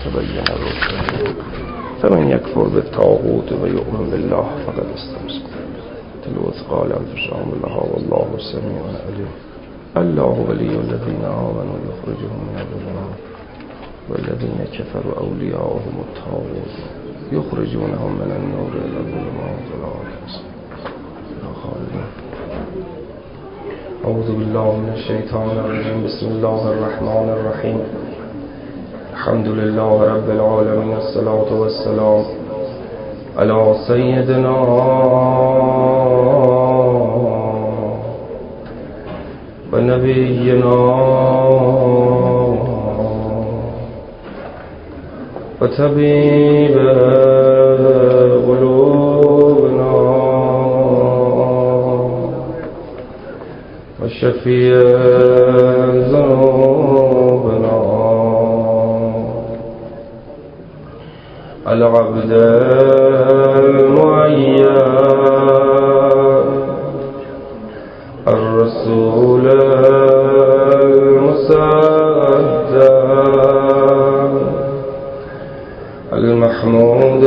تبين الرشد فمن يكفر بالطاغوت ويؤمن بالله فقد استمسك بالعروة قال انفسهم الله والله السميع العليم الله ولي الذين آمنوا يخرجهم من الظلمات والذين كفروا أولياؤهم الطاغوت يخرجونهم من النور إلى الظلمات لا خالدين. أعوذ بالله من الشيطان الرجيم. بسم الله الرحمن الرحيم. الحمد لله رب العالمين. الصلاة والسلام على سيدنا ونبينا وطبيب قلوبنا وشفيع ذنوبنا العبد المعين الرسول المصدق المحمود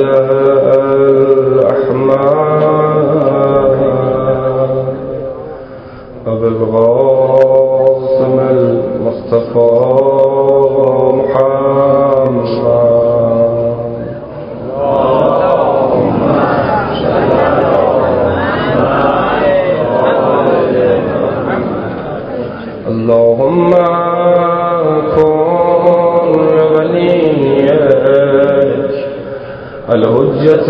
الأحمد أبو القاسم المصطفى محمد اللهم كن وليك الحجة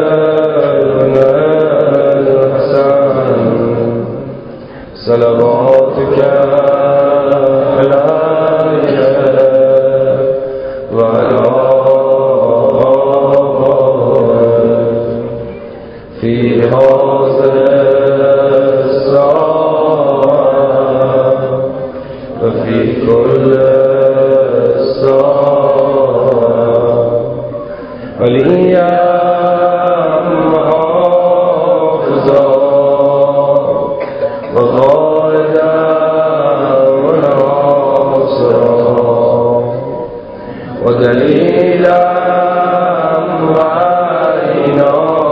الحسن صلواتك عليه وعلى في هذا الساعة وفي كل ساعة وليا محافظا وقائدا وناصرا ودليلا معينا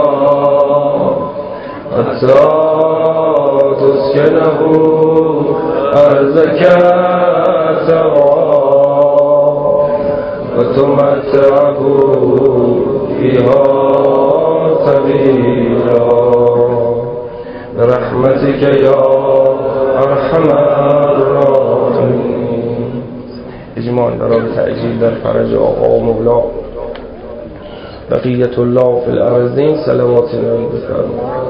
حتى تسكنه أرزك وتمتعه فيها طويلا برحمتك يا أرحم الراحمين. اجماع برای تعجیل در فرج آقا و مولا بقیت الله فی الارضین صلوات نبی بفرمایید.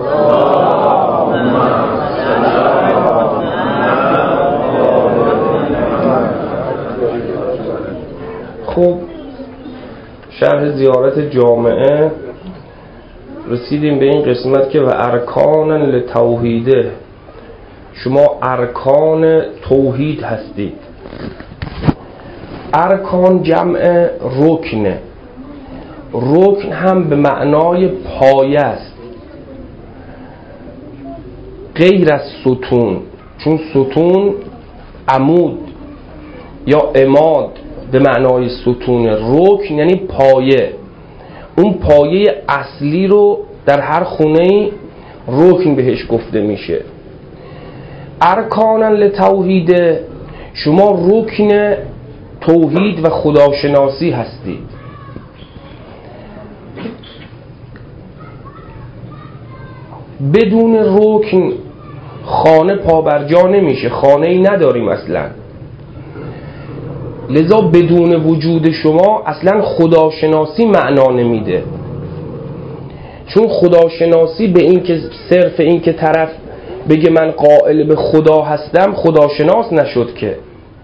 خب شرح زیارت جامعه رسیدیم به این قسمت که و ارکان لتوحیده، شما ارکان توحید هستید. ارکان جمع رکنه. رکن هم به معنای پایه است غیر از ستون، چون ستون عمود یا عماد به معنای ستون، رکن یعنی پایه. اون پایه اصلی رو در هر خونه‌ای رکن بهش گفته میشه. ارکانا لتوحید، شما رکن توحید و خداشناسی هستید. بدون رکن خانه پابرجا نمیشه، خانه ای نداریم اصلا. لذا بدون وجود شما اصلا خداشناسی معنا نمیده، چون خداشناسی به این که صرف این که طرف بگه من قائل به خدا هستم خداشناس نشد که.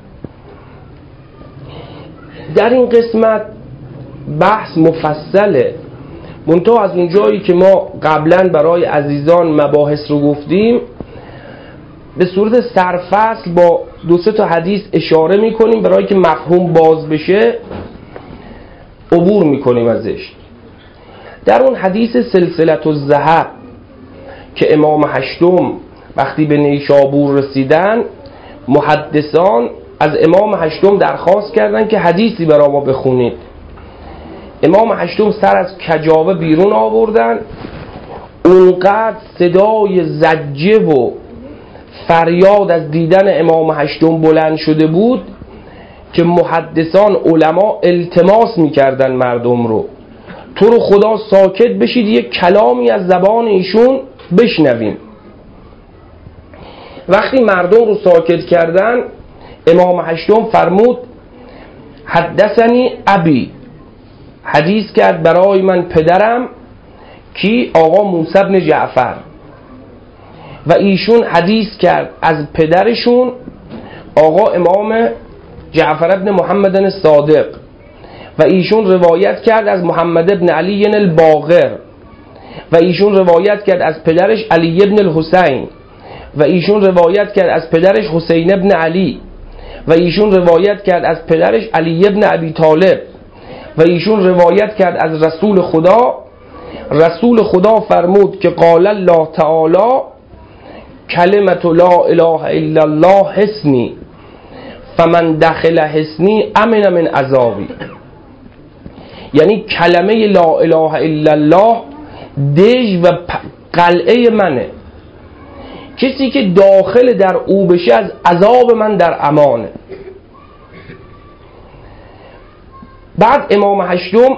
در این قسمت بحث مفصله، منتها از اون جایی که ما قبلا برای عزیزان مباحث رو گفتیم به صورت سرفصل با 2-3 تا حدیث اشاره میکنیم برای که مفهوم باز بشه، عبور میکنیم ازش. در اون حدیث سلسلة الذهب که امام هشتم وقتی به نیشابور رسیدن، محدثان از امام هشتم درخواست کردن که حدیثی برای ما بخونید. امام هشتم سر از کجاوه بیرون آوردن، اونقدر صدای زجه و فریاد از دیدن امام هشتم بلند شده بود که محدثان علما التماس میکردن مردم رو تو رو خدا ساکت بشید یک کلامی از زبان ایشون بشنویم. وقتی مردم رو ساکت کردن امام هشتم فرمود حدثنی ابی، حدیث کرد برای من پدرم کی؟ آقا موسی بن جعفر. و ایشون حدیث کرد از پدرشون آقا امام جعفر بن محمد الصادق و ایشون روایت کرد از محمد بن علی الباقر و ایشون روایت کرد از پدرش علی بن الحسین و ایشون روایت کرد از پدرش حسین بن علی و ایشون روایت کرد از پدرش علی بن ابی طالب و ایشون روایت کرد از رسول خدا. رسول خدا فرمود که قال الله تعالی کلمت لا اله الا الله حصنی فمن دخل حصنی امن من عذابی. یعنی کلمه لا اله الا الله دژ و قلعه منه، کسی که داخل در او بشه از عذاب من در امانه. بعد امام هشتم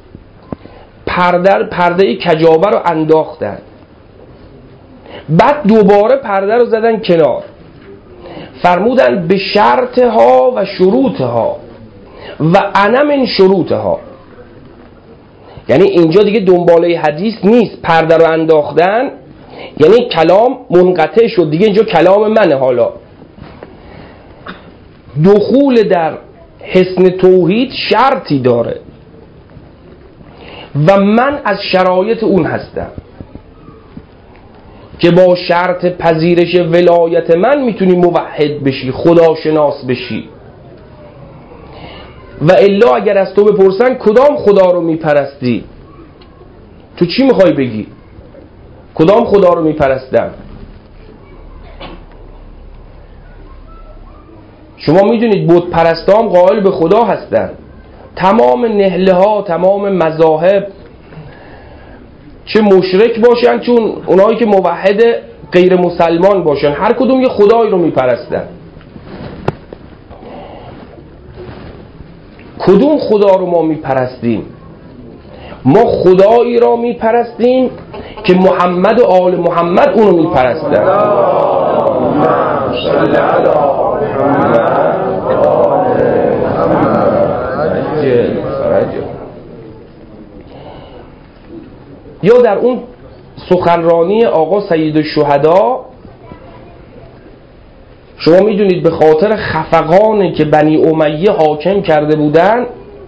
پرده کجاوه رو انداختن، بعد دوباره پرده رو زدن کنار، فرمودن به شرطها و شروطها و انا من شروطها. یعنی اینجا دیگه دنباله حدیث نیست، پرده رو انداختن یعنی کلام منقطع شد دیگه، اینجا کلام منه. حالا دخول در حصن توحید شرطی داره و من از شرایط اون هستم که با شرط پذیرش ولایت من میتونی موحد بشی، خداشناس بشی. و الا اگر از تو بپرسن کدام خدا رو میپرستی، تو چی میخوای بگی؟ کدام خدا رو میپرستم؟ شما میدونید بت پرستان قائل به خدا هستن. تمام نهله ها، تمام مذاهب، چه مشرک باشن چون اونایی که موحد غیر مسلمان باشن، هر کدوم یه خدایی رو میپرستن. کدوم خدا رو ما میپرستیم؟ ما خدایی را میپرستیم که محمد و آل محمد اونو میپرستن. یا در اون سخنرانی آقا سید الشهدا شما میدونید به خاطر خفقانی که بنی امیه حاکم کرده بودن،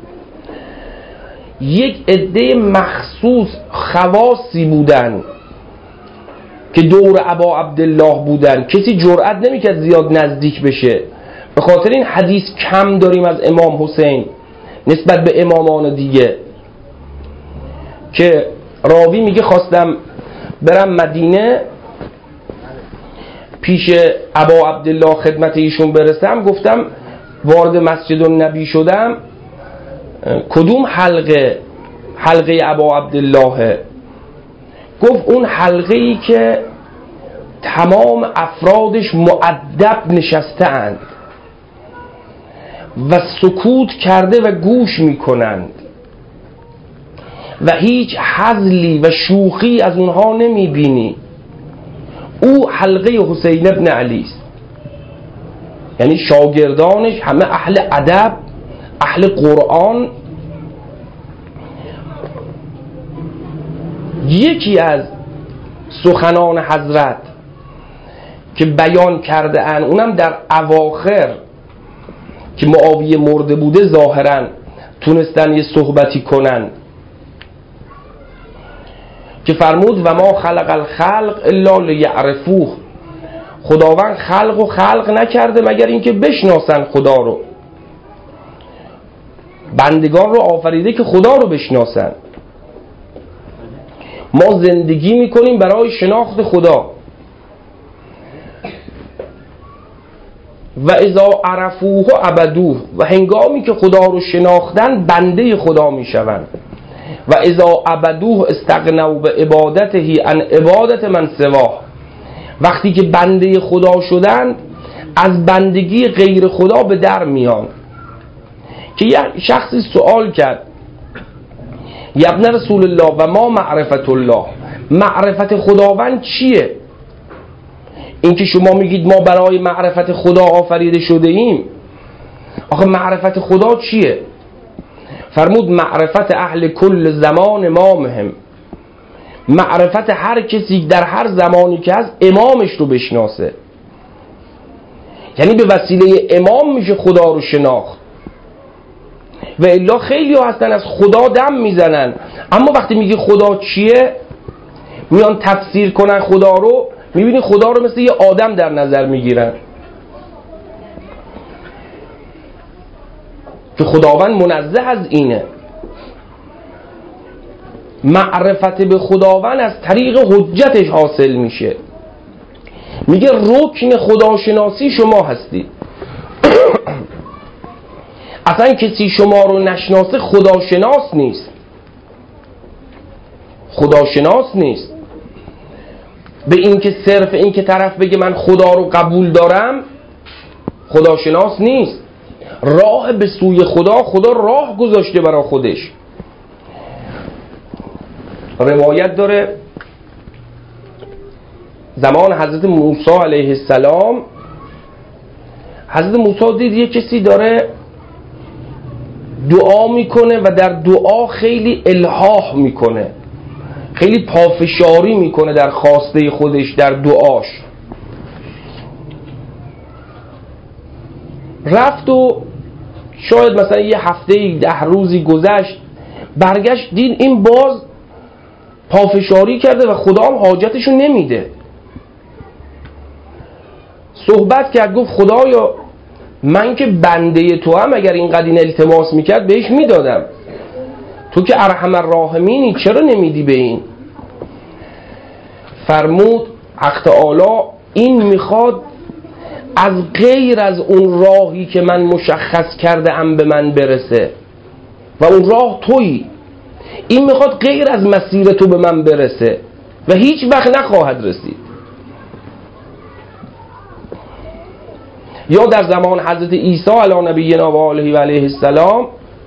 یک عده مخصوص خواصی بودن که دور ابا عبدالله بودن، کسی جرئت نمیکرد زیاد نزدیک بشه. به خاطر این حدیث کم داریم از امام حسین نسبت به امامان دیگه، که راوی میگه خواستم برم مدینه پیش ابا عبدالله خدمت ایشون برسم، گفتم وارد مسجد النبی شدم کدوم حلقه ابا عبدالله؟ گفت اون حلقه ای که تمام افرادش مؤدب نشسته اند و سکوت کرده و گوش میکنند و هیچ هزلی و شوخی از اونها نمیبینی. او حلقه حسین ابن علی است. یعنی شاگردانش همه اهل ادب، اهل قرآن. یکی از سخنان حضرت که بیان کرده ان، اونم در اواخر که معاویه مرده بوده ظاهرا تونستن یه صحبتی کنن، که فرمود و ما خلق الخلق الا لیعرفوه، خداوند خلق نکرده مگر اینکه بشناسن خدا رو. بندگان رو آفریده که خدا رو بشناسن. ما زندگی میکنیم برای شناخت خدا. و اذا عرفوه عبدوه، و هنگامی که خدا رو شناختن بنده خدا میشوند. و اذا عبدوه استغنوا به عبادته عن عبادت من سواه. وقتی که بنده خدا شدند از بندگی غیر خدا به در میان. که یه شخصی سوال کرد ابن رسول الله و ما معرفت الله، معرفت خداوند چیه؟ این که شما میگید ما برای معرفت خدا آفریده شده ایم، آخه معرفت خدا چیه؟ فرمود معرفت اهل کل زمان امامهم، معرفت هر کسی در هر زمانی که هست امامش رو بشناسه. یعنی به وسیله امام میشه خدا رو شناخت. و الا خیلی ها هستن از خدا دم میزنن، اما وقتی میگی خدا چیه میان تفسیر کنن خدا رو، میبینی خدا رو مثل یه آدم در نظر میگیرن که خداوند منزه از اینه. معرفت به خداوند از طریق حجتش حاصل میشه. میگه رکن خداشناسی شما هستی. اصلا کسی شما رو نشناسه خداشناس نیست، خداشناس نیست. به این که صرف این که طرف بگه من خدا رو قبول دارم خداشناس نیست. راه به سوی خدا راه گذاشته برای خودش. روایت داره زمان حضرت موسی علیه السلام، حضرت موسی دید یه کسی داره دعا میکنه و در دعا خیلی الحاح میکنه، خیلی پافشاری میکنه در خواسته خودش در دعاش. رفت و شاید مثلا یه هفته 10 روزی گذشت، برگشت دید این باز پافشاری کرده و خدا هم حاجتشو نمیده. صحبت کرد، گفت خدایا من که بنده تو هم، اگر اینقدر این التماس میکرد بهش میدادم، تو که ارحم الراحمینی چرا نمیدی به این؟ فرمود حق تعالی این میخواد از غیر از اون راهی که من مشخص کرده ام به من برسه و اون راه تویی. این میخواد غیر از مسیر تو به من برسه و هیچ وقت نخواهد رسید. یا در زمان حضرت عیسی علی نبینا و آله و علیه السلام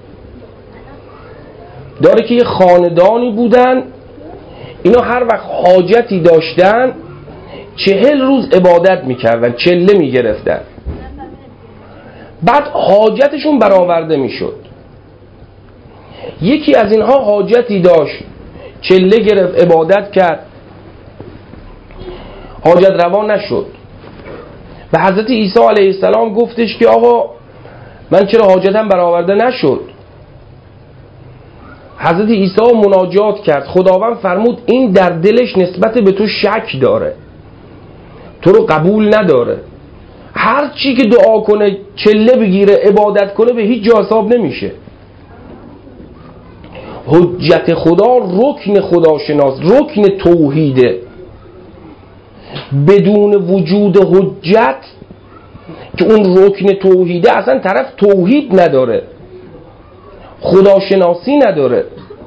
داره که یه خاندانی بودن، اینا هر وقت حاجتی داشتن 40 روز عبادت میکردن، چله میگرفتن، بعد حاجتشون برآورده میشد. یکی از اینها حاجتی داشت، چله گرفت، عبادت کرد، حاجت روا نشد. به حضرت عیسی علیه السلام گفتش که آقا من چرا حاجتم برآورده نشد؟ حضرت عیسی مناجات کرد، خداوند فرمود این در دلش نسبت به تو شک داره، تو رو قبول نداره. هر چی که دعا کنه، چله بگیره، عبادت کنه، به هیچ جا حساب نمیشه. حجت خدا رکن خداشناس، رکن توحیده. بدون وجود حجت که اون رکن توحیده، اصلا طرف توحید نداره، خداشناسی نداره.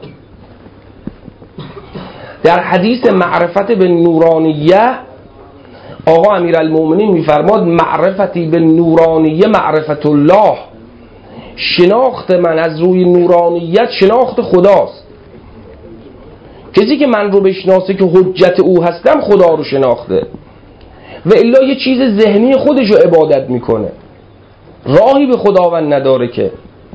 در حدیث معرفت به نورانیه آقا امیرالمومنین میفرماد معرفتی به نورانیه معرفت الله، شناخت من از روی نورانیت شناخت خداست. کسی که من رو بشناسه که حجت او هستم خدا رو شناخته، و الا یه چیز ذهنی خودش رو عبادت میکنه، راهی به خداوند نداره که.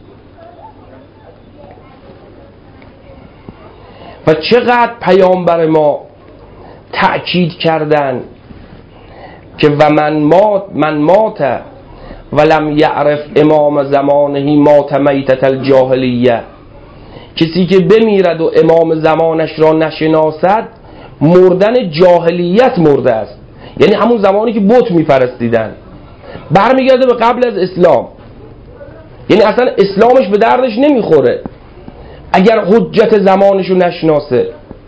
و چقدر پیامبر ما تأکید کردن که و من مات ولم یعرف امام زمانه مات میتت الجاهلیه، کسی که بمیرد و امام زمانش را نشناسد مردن جاهلیت مرده است. یعنی همون زمانی که بت میپرستیدن، برمیگرده به قبل از اسلام. یعنی اصلا اسلامش به دردش نمیخوره اگر حجت زمانشو نشناسه،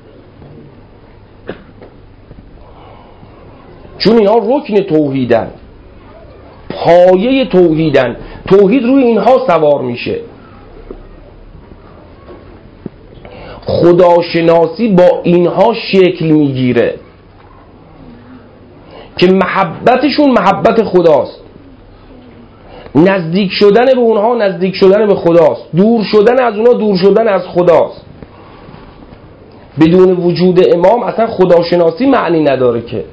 چون اینا رکن توحیدن، پایه توحیدن، توحید روی اینها سوار میشه. خداشناسی با اینها شکل میگیره که محبتشون محبت خداست، نزدیک شدن به اونها نزدیک شدن به خداست، دور شدن از اونها دور شدن از خداست. بدون وجود امام اصلا خداشناسی معنی نداره که.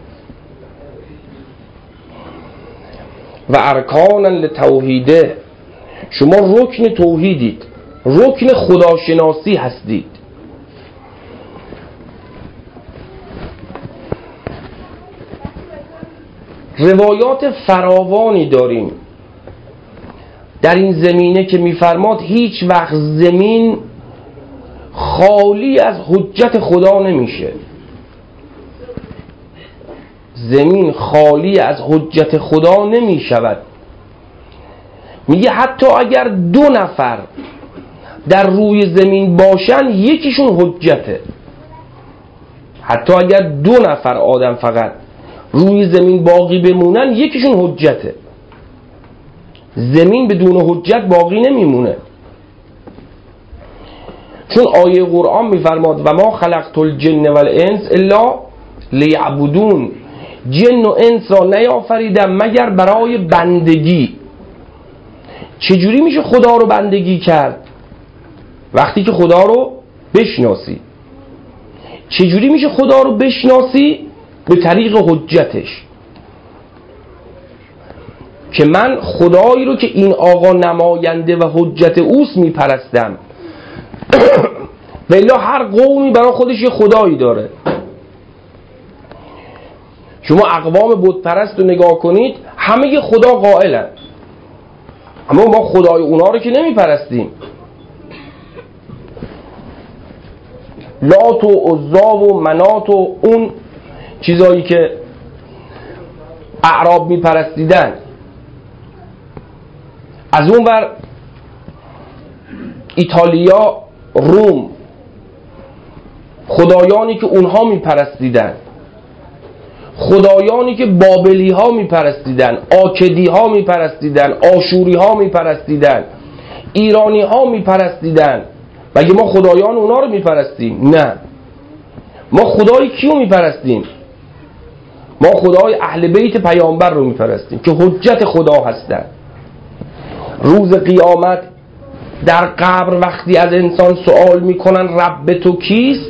و ارکانا لتوحیده، شما رکن توحیدید، رکن خداشناسی هستید. روایات فراوانی داریم در این زمینه که میفرماد هیچ وقت زمین خالی از حجت خدا نمیشه. زمین خالی از حجت خدا نمیشود. میگه حتی اگر 2 نفر در روی زمین باشن یکیشون حجته. حتی اگر 2 نفر آدم فقط روی زمین باقی بمونن یکیشون حجته. زمین بدون حجت باقی نمیمونه. چون آیه قرآن میفرماد و ما خلقت الجن والانس الا لیعبدون، جن و انس را نیافریدم مگر برای بندگی. چجوری میشه خدا رو بندگی کرد؟ وقتی که خدا رو بشناسی. چجوری میشه خدا رو بشناسی؟ به طریق حجتش، که من خدایی رو که این آقا نماینده و حجت اوست میپرستم. ولی هر قومی برای خودش یه خدایی داره. شما اقوام بت پرست رو نگاه کنید، همه یه خدا قائلن، اما ما خدای اونا رو که نمیپرستیم. لات و عزا و منات و اون چیزایی که اعراب میپرستیدن. از اون ور ایتالیا، روم، خدایانی که اونها میپرستیدن، خدایانی که بابلی ها میپرستیدن، آکدی ها میپرستیدن، آشوری ها میپرستیدن، ایرانی ها میپرستیدن. مگه ما خدایان اونا رو میپرستیم؟ نه، ما خدای کیو میپرستیم؟ ما خدای اهل بیت پیامبر رو میپرستیم که حجت خدا هستن. روز قیامت در قبر وقتی از انسان سوال میکنن رب تو کیست،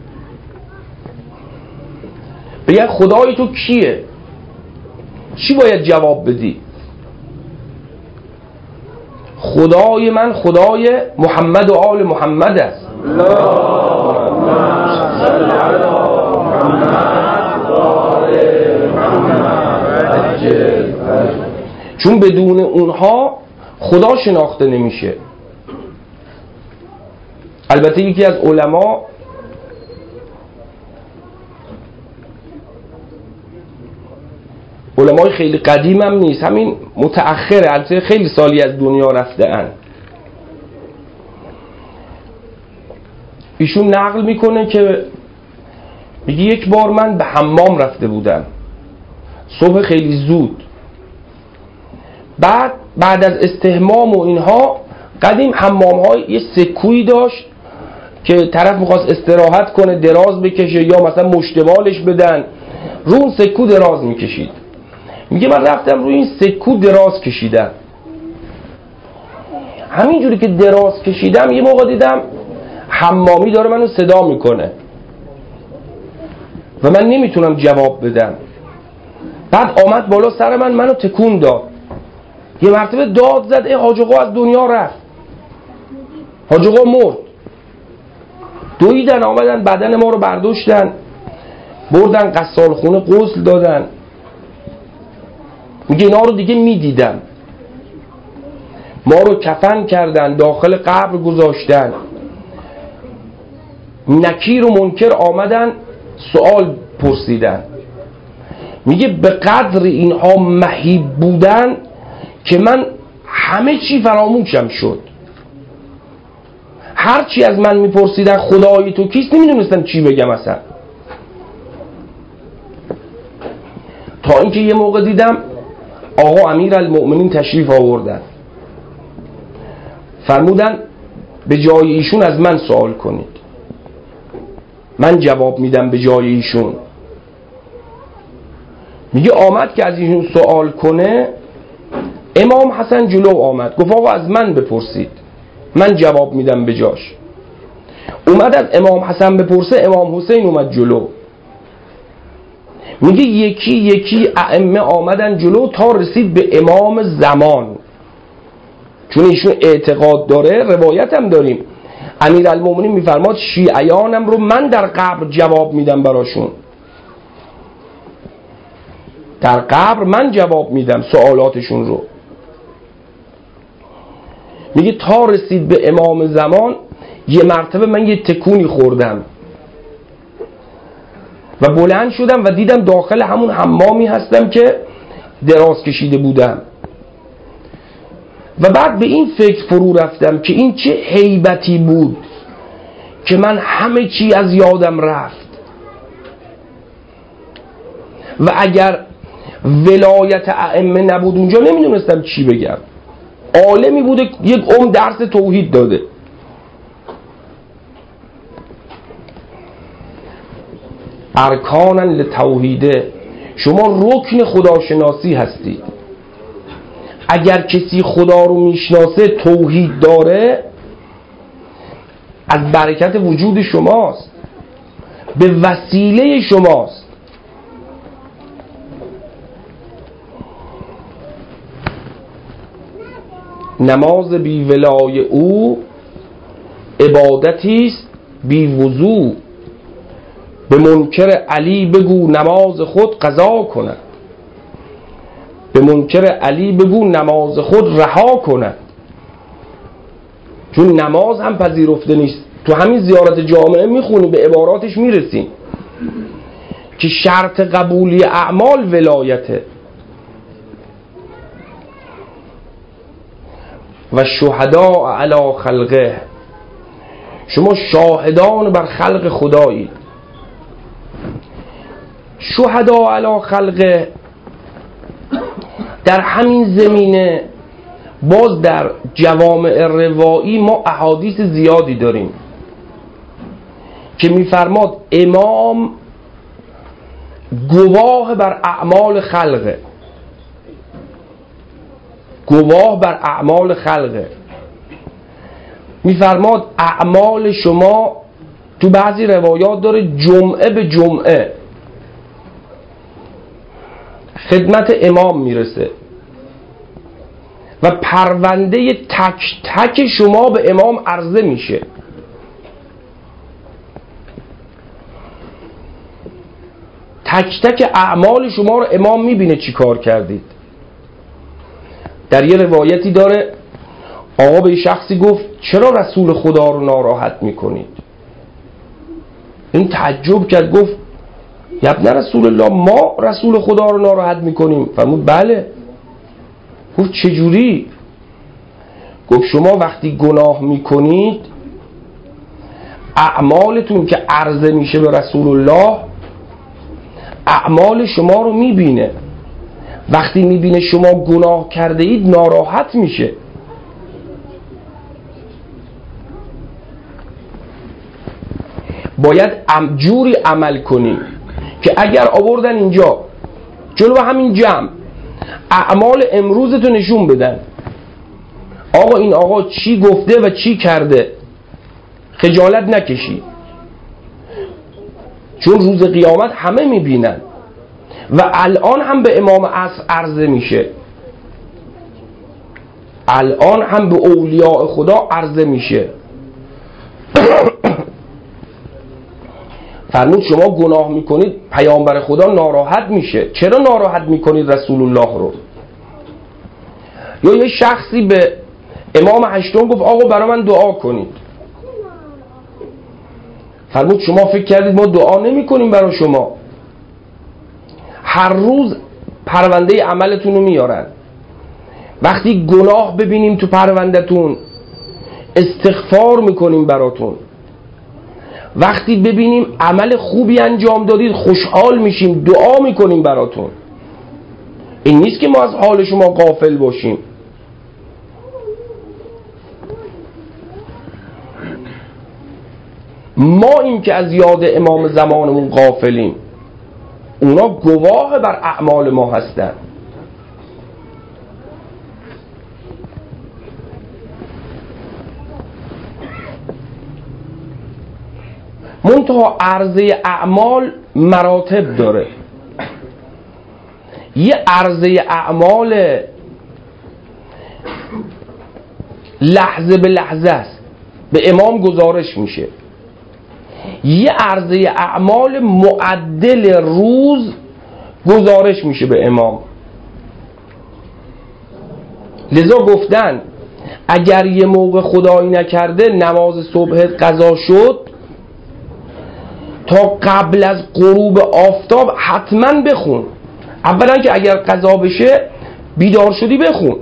بگن خدای تو کیه؟ چی باید جواب بدی؟ خدای من خدای محمد و آل محمد است. چون بدون اونها خدا شناخته نمیشه. البته یکی از علمای خیلی قدیم هم نیست، همین متأخره، البته خیلی سالی از دنیا رفته ان، ایشون نقل میکنه که میگه یک بار من به حمام رفته بودم صبح خیلی زود. بعد از استحمام و اینها، قدیم حمام های یه سکویی داشت که طرف میخواست استراحت کنه دراز بکشه یا مثلا مشتبالش بدن، رو اون سکو دراز میکشید. میگه من رفتم روی این سکو دراز کشیدم. همینجوری که دراز کشیدم یه موقع دیدم حمامی داره منو صدا میکنه و من نمیتونم جواب بدم. بعد آمد بالا سر منو تکون داد. یه مرتبه داد زد ای حاج آقا از دنیا رفت، حاج آقا مرد. دویدن آمدن بدن ما رو برداشتن بردن غسال خونه غسل دادن. میگه اینا رو دیگه میدیدم. ما رو کفن کردن، داخل قبر گذاشتن. نکیر و منکر آمدن سوال پرسیدن. میگه به قدر اینها مهیب بودن که من همه چی فراموشم شد. هر چی از من میپرسیدن خدای تو کیست نمیدونستم چی بگم اصلا. تا اینکه یه موقع دیدم آقا امیرالمؤمنین تشریف آوردن، فرمودن به جای ایشون از من سوال کنید. من جواب میدم به جای ایشون. میگه آمد که از ایشون سوال کنه، امام حسن جلو آمد گفت آقا از من بپرسید، من جواب میدم به جاش. اومد از امام حسن بپرسه، امام حسین اومد جلو. میگه یکی یکی ائمه آمدن جلو تا رسید به امام زمان، چون ایشون اعتقاد داره. روایت هم داریم امیرالمومنین میفرماد شیعیانم رو من در قبر جواب میدم براشون، در قبر من جواب میدم سوالاتشون رو. میگه تا رسید به امام زمان یه مرتبه من یه تکونی خوردم و بلند شدم و دیدم داخل همون حمامی هستم که دراز کشیده بودم و بعد به این فکر فرو رفتم که این چه هیبتی بود که من همه چی از یادم رفت و اگر ولایت ائمه نبود اونجا نمیدونستم چی بگم. عالمی بوده یک درس توحید داده. ارکانن لتوحیده، شما رکن خداشناسی هستید. اگر کسی خدا رو میشناسه، توحید داره، از برکت وجود شماست، به وسیله شماست. نماز بی ولای او عبادتیست بی وضو. به منکر علی بگو نماز خود قضا کند، به منکر علی بگو نماز خود رها کند. چون نماز هم پذیرفته نیست. تو همین زیارت جامعه میخونی، به عباراتش میرسیم که شرط قبولی اعمال ولایته. و شهداء علی خلقه، شما شاهدان بر خلق خدایید. شهداء علی خلقه در همین زمینه باز در جوامع روایی ما احادیث زیادی داریم که میفرماد امام گواه بر اعمال خلقه، گواه بر اعمال خلقه. میفرماد اعمال شما تو بعضی روایات داره جمعه به جمعه خدمت امام میرسه و پرونده تک تک شما به امام عرضه میشه. تک تک اعمال شما رو امام میبینه چی کار کردید. در یه روایتی داره آقا به شخصی گفت چرا رسول خدا رو ناراحت میکنید؟ این تعجب کرد، گفت ابن رسول الله ما رسول خدا رو ناراحت میکنیم؟ فرمود بله. گفت چجوری؟ گفت شما وقتی گناه میکنید اعمالتون که عرضه میشه به رسول الله اعمال شما رو میبینه، وقتی میبینه شما گناه کرده اید ناراحت میشه. باید جوری عمل کنیم که اگر آوردن اینجا جلو همین جمع اعمال امروزتو نشون بدن، آقا این آقا چی گفته و چی کرده، خجالت نکشی، چون روز قیامت همه میبینن و الان هم به امام عرضه میشه، الان هم به اولیاء خدا عرضه میشه. فرمود شما گناه میکنید پیامبر خدا ناراحت میشه. چرا ناراحت میکنید رسول الله رو؟ یا یه شخصی به امام هشتم گفت آقا برای من دعا کنید. فرمود شما فکر کردید ما دعا نمی کنیم برای شما؟ هر روز پرونده عملتون رو میارن، وقتی گناه ببینیم تو پروندهتون استغفار میکنیم براتون، وقتی ببینیم عمل خوبی انجام دادید خوشحال میشیم دعا میکنیم براتون. این نیست که ما از حال شما غافل باشیم. ما این که از یاد امام زمانمون غافلیم، اونا گواه بر اعمال ما هستن. منتها عرضه اعمال مراتب داره. یه عرضه اعمال لحظه به لحظه است، به امام گزارش میشه. یه عرضه اعمال معدل روز گزارش میشه به امام. لذا گفتن اگر یه موقع خدایی نکرده نماز صبح قضا شد، تا قبل از غروب آفتاب حتما بخون. اولا که اگر قضا بشه بیدار شدی بخون،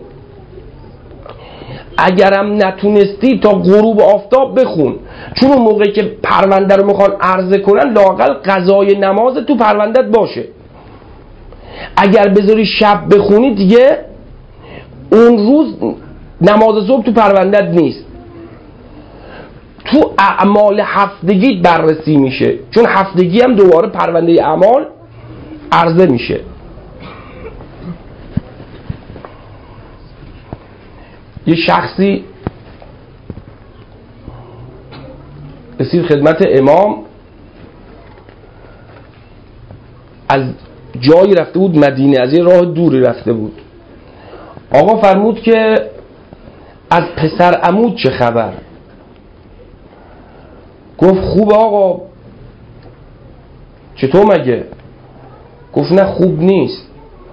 اگرم نتونستی تا غروب آفتاب بخون، چون اون موقعی که پرونده رو میخوان عرضه کنن لااقل قضای نماز تو پروندت باشه. اگر بذاری شب بخونی دیگه اون روز نماز صبح تو پروندت نیست، تو اعمال هفتگی بررسی میشه، چون هفتگی هم دوباره پرونده اعمال عرضه میشه. یه شخصی رسید خدمت امام، از جایی رفته بود مدینه، از یه راه دوری رفته بود. آقا فرمود که از پسر عمود چه خبر؟ گفت خوب آقا. چطور مگه؟ گفت نه خوب نیست،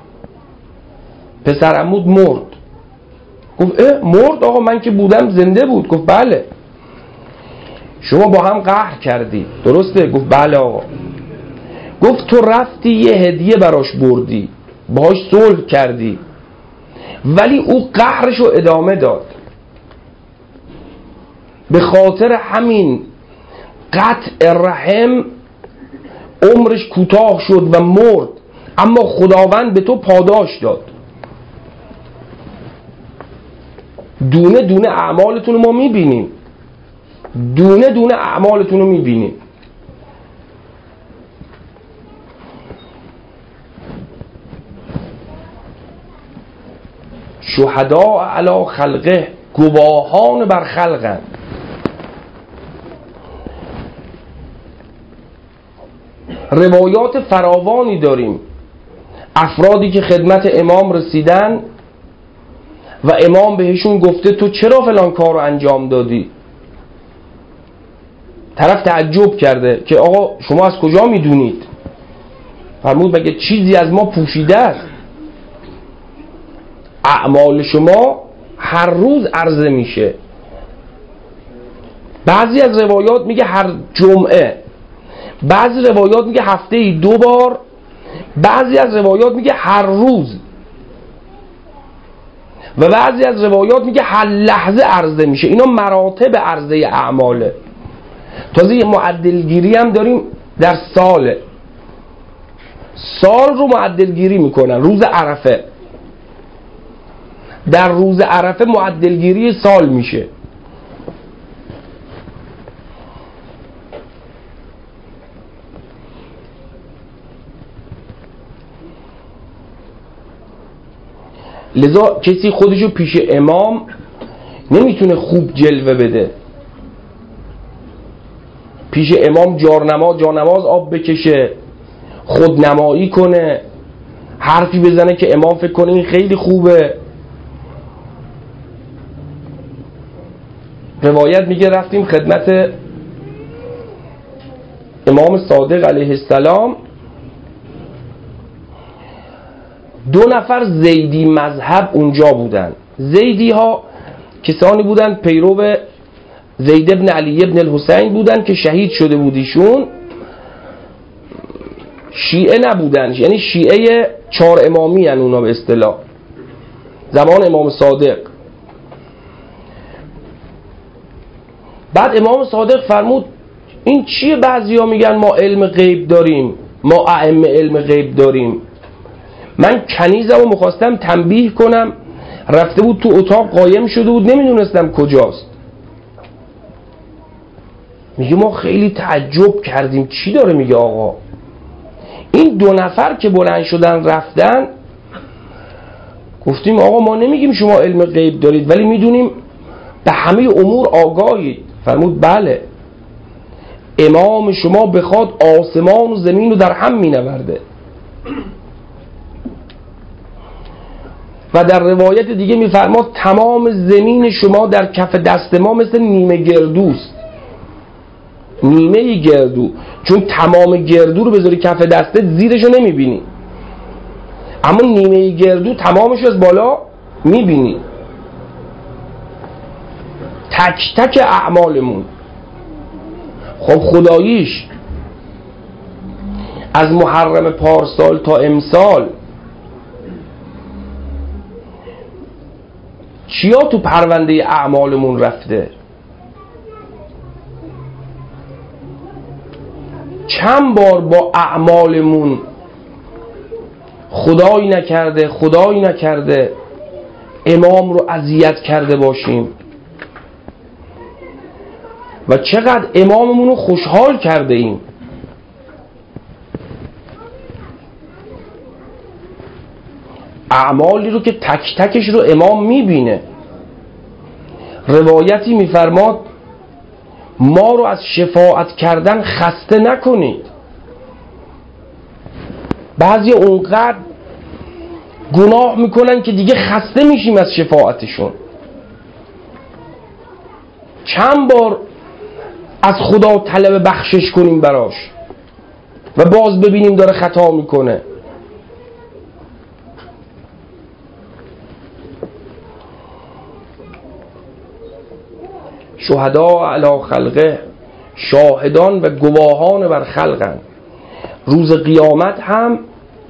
پسر عمود مرد. گفت مرد آقا؟ من که بودم زنده بود. گفت بله. شما با هم قهر کردی درسته؟ گفت بله آقا. گفت تو رفتی یه هدیه براش بردی، باهاش صلح کردی، ولی او قهرشو ادامه داد. به خاطر همین قطع رحم عمرش کوتاه شد و مرد، اما خداوند به تو پاداش داد. دونه دونه اعمالتون رو ما میبینیم، دونه دونه اعمالتون رو میبینیم. شهداء علی خلقه، گواهان بر خلقن. روایات فراوانی داریم، افرادی که خدمت امام رسیدن و امام بهشون گفته تو چرا فلان کار رو انجام دادی؟ طرف تعجب کرده که آقا شما از کجا میدونید؟ فرمود مگه چیزی از ما پوشیده است؟ اعمال شما هر روز عرضه میشه. بعضی از روایات میگه هر جمعه، بعضی روایات میگه هفته‌ای 2 بار، بعضی از روایات میگه هر روز، و بعضی از روایات میگه هر لحظه عرضه میشه. اینا مراتب عرضه اعماله. تازه یه معدلگیری هم داریم در سال رو معدلگیری میکنن. روز عرفه، در روز عرفه معدلگیری سال میشه. لذا کسی خودشو پیش امام نمیتونه خوب جلوه بده، پیش امام جانماز آب بکشه، خودنمایی کنه، حرفی بزنه که امام فکر کنه این خیلی خوبه. روایت میگه رفتیم خدمت امام صادق علیه السلام، 2 نفر زیدی مذهب اونجا بودن. زیدی ها کسانی بودن پیرو زید ابن علی ابن الحسین بودن که شهید شده بودیشون. شیعه نبودن، یعنی شیعه 4 امامی هن اونا به اصطلاح، زمان امام صادق. بعد امام صادق فرمود این چیه؟ بعضی ها میگن ما علم غیب داریم، ما ائمه علم غیب داریم. من کنیزم و میخواستم تنبیه کنم، رفته بود تو اتاق قایم شده بود، نمیدونستم کجاست. میگه ما خیلی تعجب کردیم. چی داره میگه آقا؟ این 2 نفر که بلند شدن رفتن، گفتیم آقا ما نمیگیم شما علم غیب دارید ولی میدونیم به همه امور آگاهید. فرمود بله، امام شما بخواد آسمان و زمین رو در هم مینورده. و در روایت دیگه میفرماد تمام زمین شما در کف دست ما مثل نیمه گردوست. نیمه گردو، چون تمام گردو رو بذاری کف دستت زیرش رو نمیبینی، اما نیمه گردو تمامش از بالا میبینی. تک تک اعمالمون. خب خداییش از محرم پارسال تا امسال چیا تو پرونده اعمالمون رفته؟ چند بار با اعمالمون خدایی نکرده امام رو اذیت کرده باشیم و چقدر اماممون رو خوشحال کرده ایم. اعمالی رو که تک تکش رو امام میبینه. روایتی میفرماد ما رو از شفاعت کردن خسته نکنید. بعضی اونقدر گناه میکنن که دیگه خسته میشیم از شفاعتشون. چند بار از خدا طلب بخشش کنیم براش و باز ببینیم داره خطا میکنه. شهدا علی خلقه، شاهدان و گواهان بر خلقن. روز قیامت هم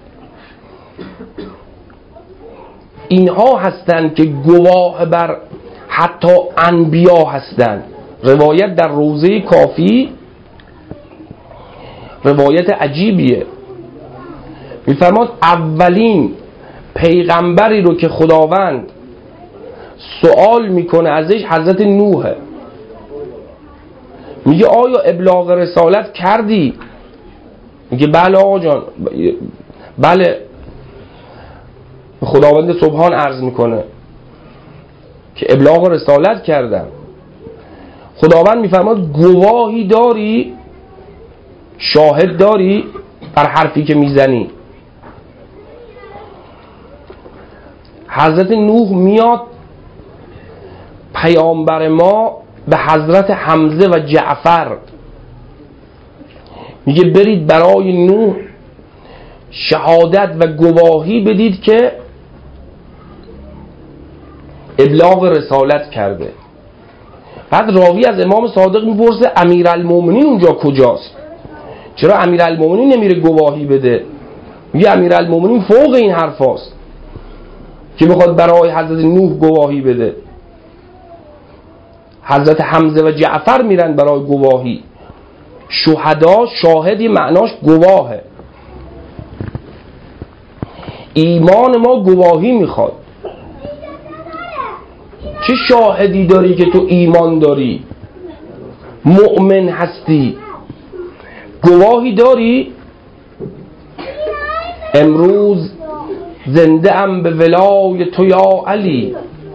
اینها هستند که گواه بر حتی انبیا هستند. روایت در روضه کافی روایت عجیبیه. میفرماد اولین پیغمبری رو که خداوند سوال میکنه ازش حضرت نوحه. میگه آیا ابلاغ رسالت کردی؟ میگه بله آقا جان، بله. خداوند سبحان عرض میکنه که ابلاغ رسالت کردم. خداوند میفرماد گواهی داری؟ شاهد داری بر حرفی که میزنی؟ حضرت نوح میاد پیامبر ما به حضرت حمزه و جعفر میگه برید برای نوح شهادت و گواهی بدید که ابلاغ رسالت کرده. بعد راوی از امام صادق میپرسه امیرالمومنین اونجا کجاست؟ چرا امیرالمومنین نمیره گواهی بده؟ میگه امیرالمومنین فوق این حرف هاست که بخواد برای حضرت نوح گواهی بده. حضرت حمزه و جعفر میرن برای گواهی. شهدا، شاهدی معناش گواهه. ایمان ما گواهی میخواد. چه شاهدی داری که تو ایمان داری، مؤمن هستی؟ گواهی داری؟ امروز زنده ام به ولای تو یا علی،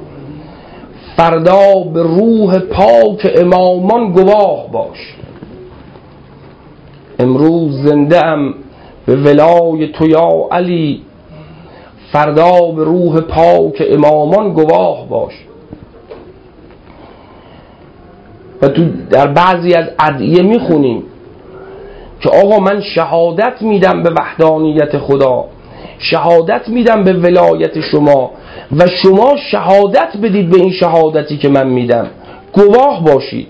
فردا به روح پاک امامان گواه باش. امروز زنده ام به ولای تو یا علی، فردا به روح پاک امامان گواه باش. و تو در بعضی از ادعیه میخونیم که آقا من شهادت میدم به وحدانیت خدا، شهادت میدم به ولایت شما و شما شهادت بدید به این شهادتی که من میدم. گواه باشید.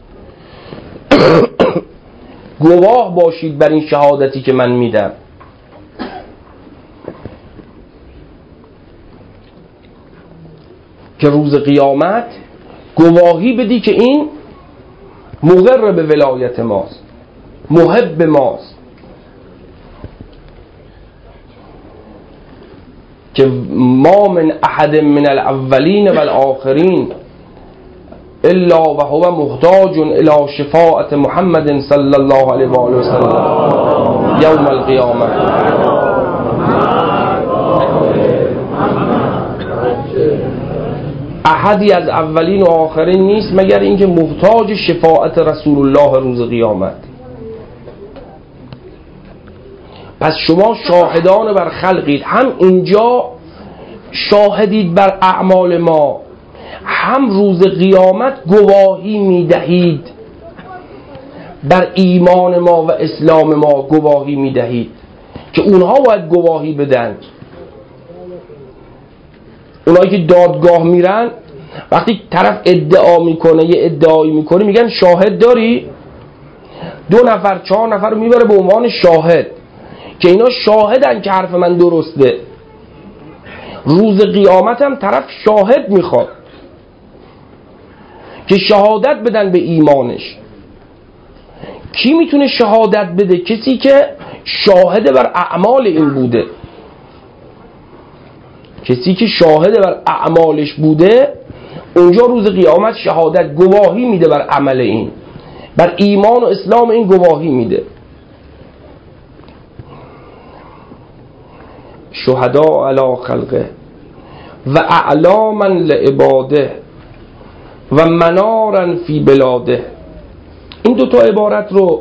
گواه باشید بر این شهادتی که من میدم. که روز قیامت گواهی بدی که این مقر به ولایت ماست، محب ماست، که ما من احد من الاولین و الاخرین الا و هو محتاج الی شفاعت محمد صلی الله علیه و آله و سلم یوم القیامه. احدی از اولین و آخرین نیست مگر اینکه محتاج شفاعت رسول الله روز قیامت. پس شما شاهدان بر خلقید، هم اینجا شاهدید بر اعمال ما، هم روز قیامت گواهی میدهید بر ایمان ما و اسلام ما، گواهی میدهید که اونها باید گواهی بدن. اونایی که دادگاه میرن وقتی طرف ادعا میکنه، یه ادعایی میکنه، میگن شاهد داری؟ 2 نفر 4 نفر رو میبره به عنوان شاهد که اینا شاهدن که حرف من درسته. روز قیامت هم طرف شاهد میخواد که شهادت بدن به ایمانش. کی میتونه شهادت بده؟ کسی که شاهد بر اعمال این بوده. کسی که شاهد بر اعمالش بوده اونجا روز قیامت شهادت، گواهی میده بر عمل این، بر ایمان و اسلام این گواهی میده. شهدا علی خلقه و اعلاما لعباده و منارا فی بلاده. این 2 عبارت رو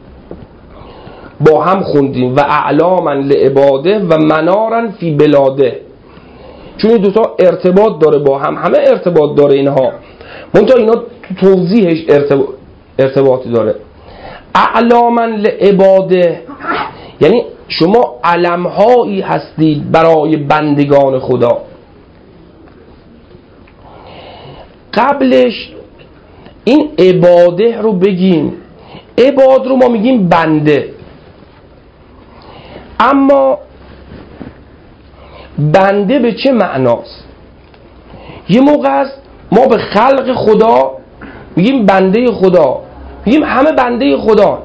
با هم خوندیم، و اعلاما لعباده و منارا فی بلاده، چون این 2 ارتباط داره با هم، همه ارتباط داره اینها، منتها اینا توضیحش ارتباطی داره. اعلاما لعباده یعنی شما علمهایی هستید برای بندگان خدا. قبلش این عباده رو بگیم. عباد رو ما میگیم بنده، اما بنده به چه معناست؟ یه موقع است ما به خلق خدا میگیم بنده خدا، میگیم همه بنده خدا.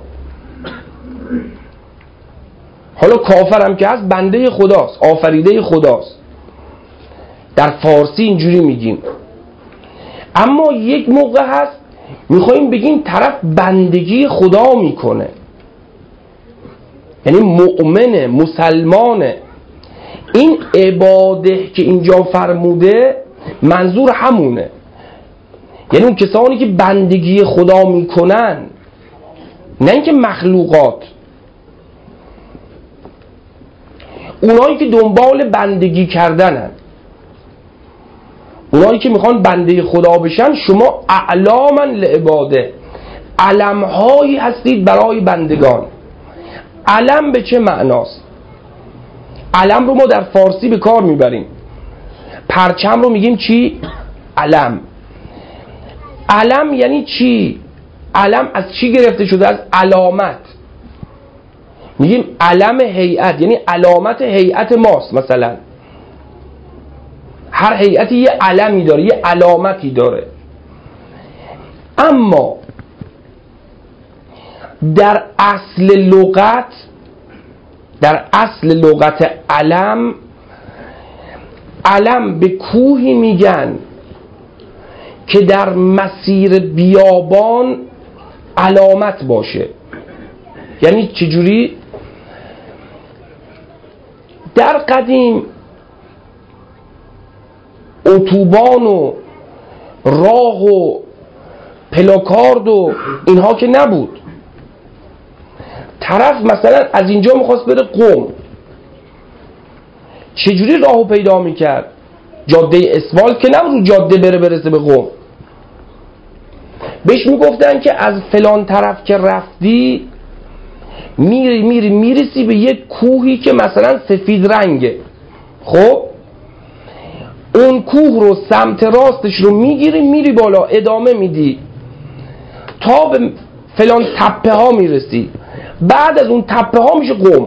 حالا کافر هم که هست بنده خداست، آفریده خداست، در فارسی اینجوری میگیم. اما یک موقع هست میخواییم بگیم طرف بندگی خدا میکنه، یعنی مؤمنه، مسلمانه. این عباده که اینجا فرموده منظور همونه، یعنی اون کسانی که بندگی خدا میکنن، نه اینکه مخلوقات. اونایی که دنبال بندگی کردنن، اونایی که میخوان بنده خدا بشن، شما اعلاما لعباده، علمهایی هستید برای بندگان. علم به چه معناست؟ علم رو ما در فارسی به کار میبریم. پرچم رو میگیم چی؟ علم. علم یعنی چی؟ علم از چی گرفته شده؟ از علامت. میگیم علم هیئت، یعنی علامت هیئت ماست. مثلا هر هیئتی یه علمی داره، یه علامتی داره. اما در اصل لغت علم به کوهی میگن که در مسیر بیابان علامت باشه. یعنی چجوری؟ در قدیم اتوبان و راه و پلاکارد و اینها که نبود. طرف مثلا از اینجا میخواست بره قم، چجوری راهو پیدا میکرد؟ جاده اسفالت که نبود رو جاده برسه به قم. بهش میگفتن که از فلان طرف که رفتی میرسی به یک کوهی که مثلا سفید رنگه. خب اون کوه رو سمت راستش رو میری بالا، ادامه میدی تا به فلان تپه ها میرسی. بعد از اون تپه ها میشه قم.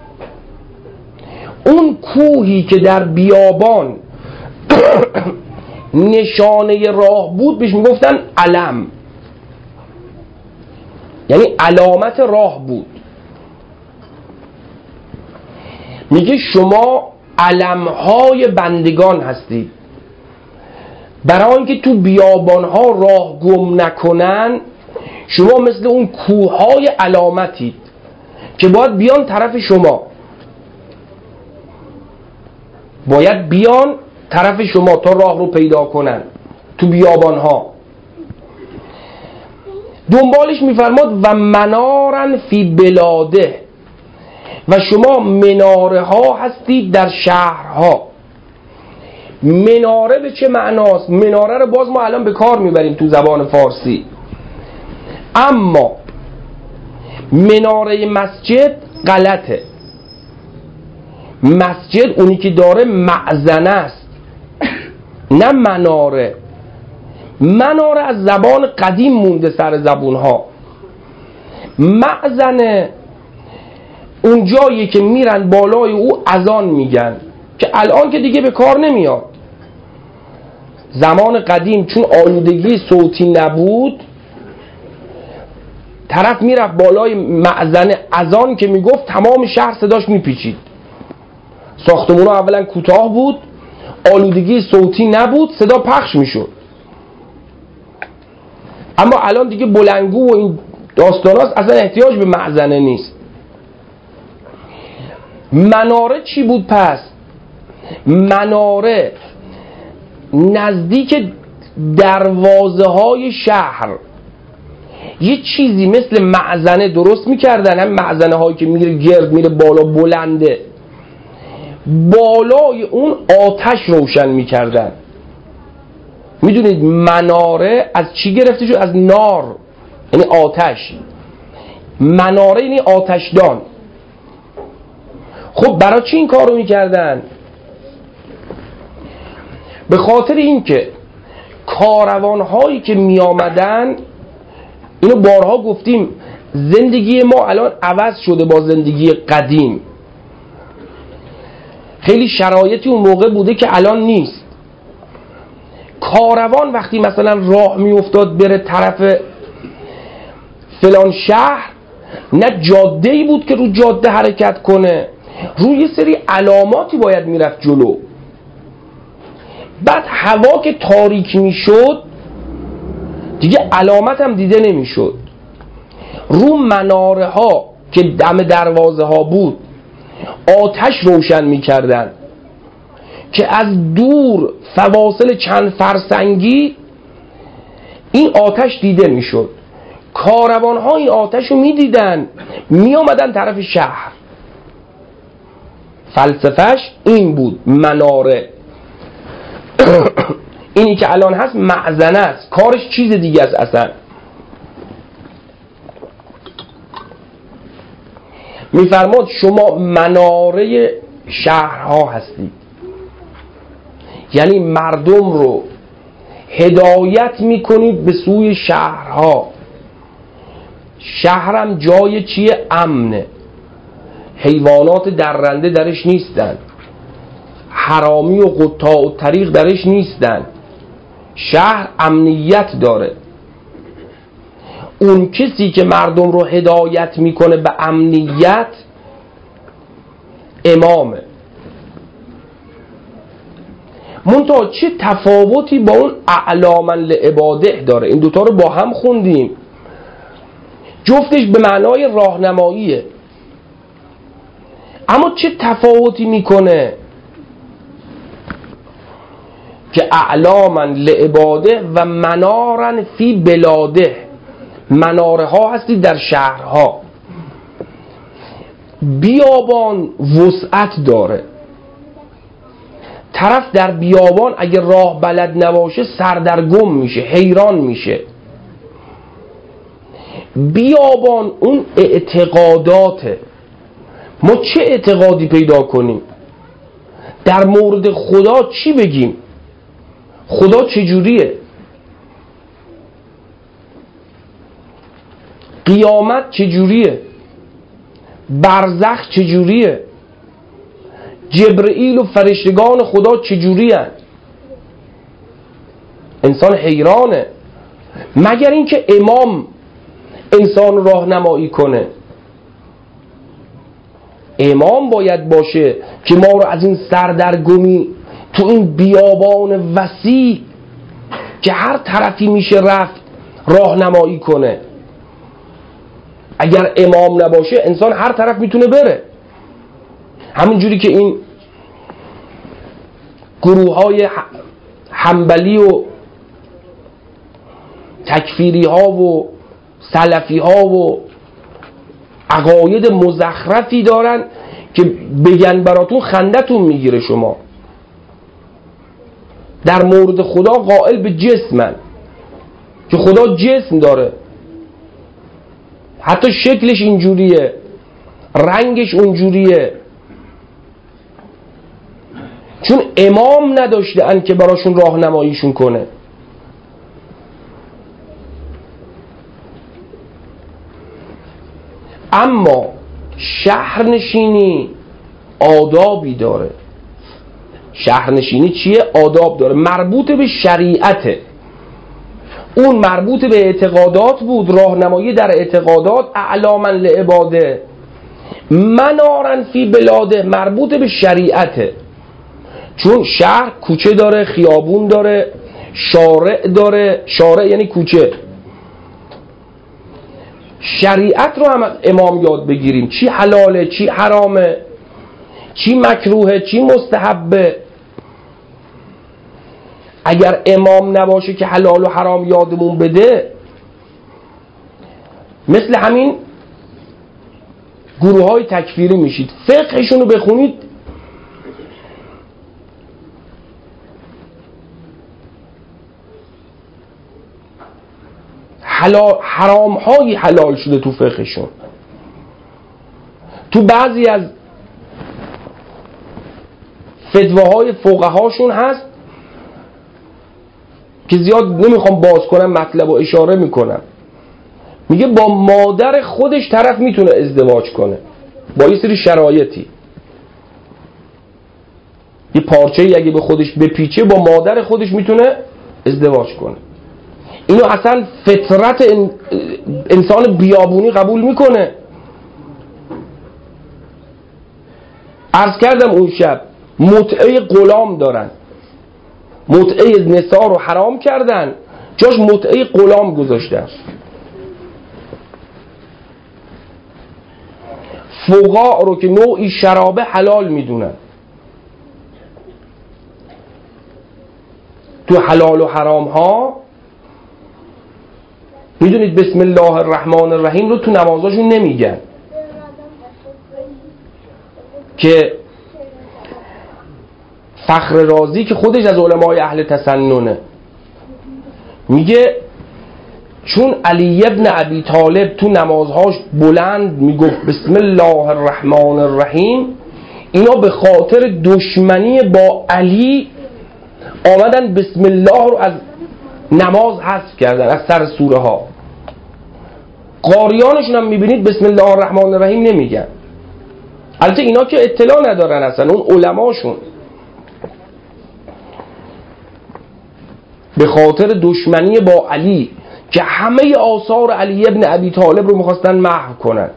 اون کوهی که در بیابان نشانه راه بود بهش میگفتن علم، یعنی علامت راه بود. میگه شما علمهای بندگان هستید. برای اینکه تو بیابانها راه گم نکنن شما مثل اون کوههای علامتید که باید بیان طرف شما، باید بیان طرف شما تا راه رو پیدا کنن تو بیابانها. دنبالش میفرماد و منارن فی بلاده، و شما مناره ها هستید در شهرها. مناره به چه معناست؟ مناره رو باز ما الان به کار میبریم تو زبان فارسی، اما مناره مسجد غلطه. مسجد اونی که داره معزنه است نه مناره. مناره از زبان قدیم مونده سر زبونها. معزنه اون جایی که میرن بالای او اذان میگن که الان که دیگه به کار نمیاد. زمان قدیم چون آلودگی صوتی نبود طرف میرفت بالای معزنه اذان که میگفت تمام شهر صداش میپیچید. ساختمونا اولا کوتاه بود، آلودگی صوتی نبود، صدا پخش میشد. اما الان دیگه بلندگو و این داستاناست، اصلا احتیاج به معزنه نیست. مناره چی بود پس؟ مناره نزدیک دروازه های شهر یه چیزی مثل معزنه درست میکردن. هم معزنه هایی که میره گرد میره بالا بلنده، بالای اون آتش روشن میکردن. میدونید مناره از چی گرفته شد؟ از نار، یعنی آتش. مناره یعنی آتشدان. خب برای چی این کار رو میکردن؟ به خاطر اینکه کاروان هایی که می آمدن، اینو بارها گفتیم، زندگی ما الان عوض شده با زندگی قدیم. خیلی شرایطی اون موقع بوده که الان نیست. کاروان وقتی مثلا راه می افتاد بره طرف فلان شهر، نه جاده‌ای بود که رو جاده حرکت کنه، روی سری علاماتی باید میرفت جلو. بعد هوا که تاریک میشد دیگه علامت هم دیده نمیشد. رو مناره ها که دم دروازه ها بود آتش روشن میکردن که از دور فواصل چند فرسنگی این آتش دیده میشد. کاروان ها این آتش رو میدیدن، میامدن طرف شهر. فلسفهش این بود. مناره اینی که الان هست معزنه است، کارش چیز دیگه است اصلا. میفرماد شما مناره شهرها هستید، یعنی مردم رو هدایت میکنید به سوی شهرها. شهرم جای چیه؟ امنه، حیوانات درنده درش نیستن، حرامی و قطاع و طریق درش نیستن. شهر امنیت داره. اون کسی که مردم رو هدایت میکنه به امنیت امامه. منتها چه تفاوتی با اون اعلاما لعباده داره؟ این دوتا رو با هم خوندیم، جفتش به معنای راهنماییه. اما چه تفاوتی میکنه که اعلاما لعباده و منارن فی بلاده، مناره ها هستی در شهرها. بیابان وسعت داره، طرف در بیابان اگه راه بلد نباشه سردرگم میشه، حیران میشه. بیابان اون اعتقاداته. ما چه اعتقادی پیدا کنیم؟ در مورد خدا چی بگیم؟ خدا چجوریه؟ قیامت چجوریه؟ برزخ چجوریه؟ جبرئیل و فرشتگان خدا چجوری هست؟ انسان حیرانه. مگر اینکه امام انسان راهنمایی کنه. امام باید باشه که ما رو از این سردرگمی تو این بیابان وسیع که هر طرفی میشه رفت راهنمایی کنه. اگر امام نباشه انسان هر طرف میتونه بره. همون جوری که این گروه های حنبلی و تکفیری ها و سلفی ها و عقاید مزخرفی دارن که بگن براتون خندتون میگیره. شما در مورد خدا قائل به جسمن که خدا جسم داره، حتی شکلش اینجوریه، رنگش اونجوریه، چون امام نداشتن که براشون راهنماییشون کنه. اما شهرنشینی آدابی داره. شهرنشینی چیه؟ آداب داره، مربوط به شریعته. اون مربوط به اعتقادات بود، راهنمایی در اعتقادات. اعلاما لعباده منارن فی بلاده، مربوط به شریعته. چون شهر کوچه داره، خیابون داره، شارع داره. شارع یعنی کوچه. شریعت رو هم از امام یاد بگیریم، چی حلاله، چی حرامه، چی مکروهه، چی مستحبه. اگر امام نباشه که حلال و حرام یادمون بده، مثل همین گروه های تکفیری میشید. فقهشون رو بخونید، حرام هایی حلال شده تو فقهشون. تو بعضی از فتواهای فقهاشون هست که زیاد نمیخوام باز کنم، مطلب و اشاره میکنم. میگه با مادر خودش طرف میتونه ازدواج کنه با یه سری شرایطی. یه پارچه‌ای اگه به خودش بپیچه با مادر خودش میتونه ازدواج کنه. اینو اصلا فطرت انسان بیابونی قبول میکنه. عرض کردم اون شب متعه غلام دارن، متعه نساء رو حرام کردن، جاش متعه غلام گذاشتن. فقاع رو که نوعی شرابه حلال میدونن. تو حلال و حرام ها میدونید بسم الله الرحمن الرحیم رو تو نمازاشون نمیگن، که فخر رازی که خودش از علمای اهل تسننه میگه چون علی ابن ابی طالب تو نمازهاش بلند میگفت بسم الله الرحمن الرحیم، اینا به خاطر دشمنی با علی آمدن بسم الله رو از نماز حذف کردن، از سر سوره ها. قاریانشون هم میبینید بسم الله الرحمن الرحیم نمیگن. البته اینا که اطلاع ندارن اصلا، اون علماشون به خاطر دشمنی با علی که همه آثار علی ابن ابی طالب رو میخواستن محو کنن.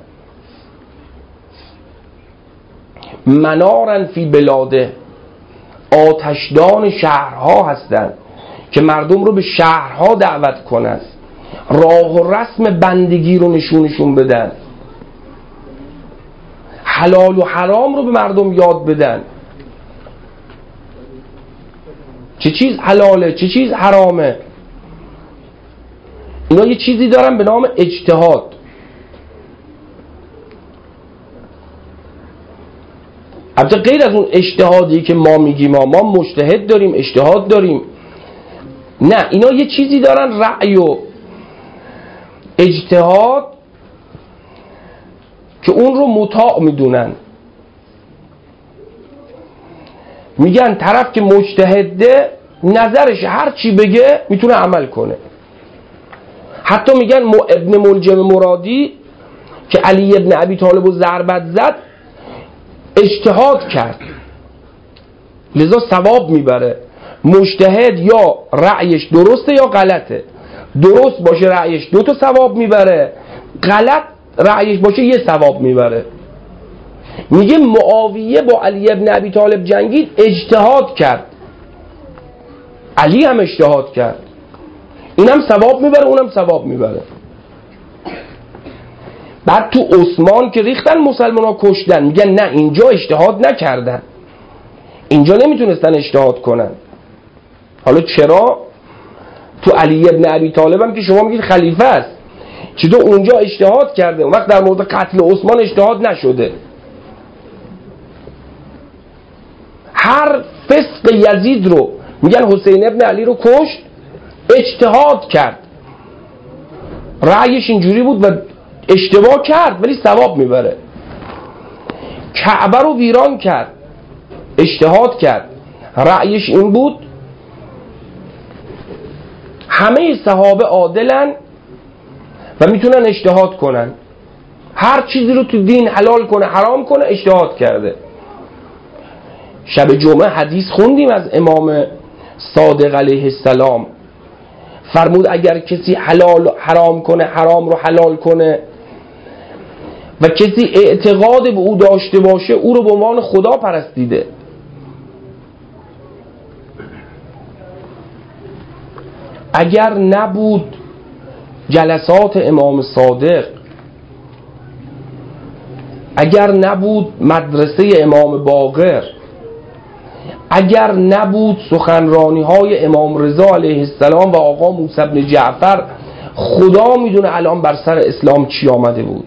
منارن فی بلاده، آتشدان شهرها هستند که مردم رو به شهرها دعوت کنند، راه و رسم بندگی رو نشونشون بدن، حلال و حرام رو به مردم یاد بدن، چه چیز حلاله چه چیز حرامه. اینا یه چیزی دارن به نام اجتهاد. البته غیر از اون اجتهادی که ما میگیم، ما مجتهد داریم، اجتهاد داریم، نه، اینا یه چیزی دارن رأی و اجتهاد که اون رو مطاع میدونن. میگن طرف که مجتهده نظرش هر چی بگه میتونه عمل کنه. حتی میگن ابن ملجم مرادی که علی ابن ابی طالب رو ضربت زد اجتهاد کرد، لذا ثواب میبره. مجتهد یا رأیش درسته یا غلطه. درست باشه رأیش 2 تا ثواب میبره، غلط رأیش باشه 1 ثواب میبره. میگه معاویه با علی ابن ابی طالب جنگید، اجتهاد کرد، علی هم اجتهاد کرد. اینم ثواب میبره اونم ثواب میبره. بعد تو عثمان که ریختن مسلمان ها کشتن، میگن نه اینجا اجتهاد نکردن، اینجا نمیتونستن اجتهاد کنن. حالا چرا تو علی ابن ابی طالب هم که شما میگید خلیفه است، چطور اونجا اجتهاد کرده اون وقت در مورد قتل عثمان اجتهاد نشده؟ هر فسق یزید رو میگن حسین ابن علی رو کشت، اجتهاد کرد، رأیش اینجوری بود و اشتباه کرد ولی ثواب میبره. کعبه رو ویران کرد، اجتهاد کرد، رأیش این بود. همه صحابه عادلن و میتونن اجتهاد کنن، هر چیزی رو تو دین حلال کنه حرام کنه اجتهاد کرده. شب جمعه حدیث خوندیم از امام صادق علیه السلام، فرمود اگر کسی حرام کنه، حرام رو حلال کنه و کسی اعتقاد به او داشته باشه، او رو به عنوان خدا پرستیده. اگر نبود جلسات امام صادق، اگر نبود مدرسه امام باقر، اگر نبود سخنرانی های امام رضا علیه السلام و آقا موسی بن جعفر، خدا میدونه الان بر سر اسلام چی آمده بود.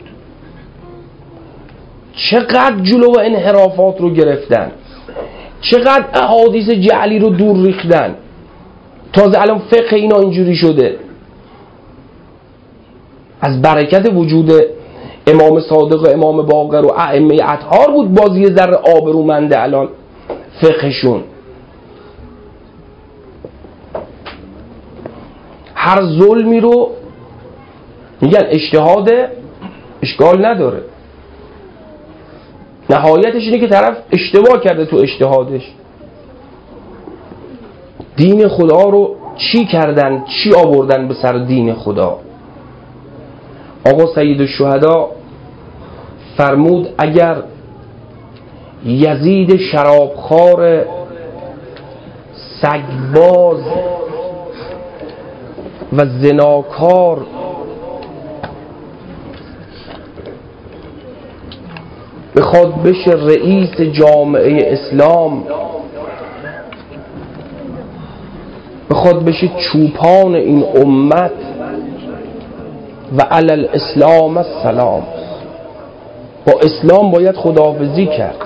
چقدر جلو و انحرافات رو گرفتن، چقدر احادیث جعلی رو دور ریختن، تازه الان فقه اینا اینجوری شده. از برکت وجود امام صادق و امام باقر و ائمه اطهار بود باز یه ذره آبرومنده الان فقهشون. هر ظلمی رو میگن اجتهاد، اشکال نداره، نهایتش اینه که طرف اشتباه کرده تو اجتهادش. دین خدا رو چی کردن، چی آوردن به سر دین خدا؟ آقا سید الشهدا فرمود اگر یزید شرابخوار سگباز و زناکار بخواد بشه رئیس جامعه اسلام، بخواد بشه چوپان این امت، و علی الاسلام السلام، با اسلام باید خداحافظی کرد.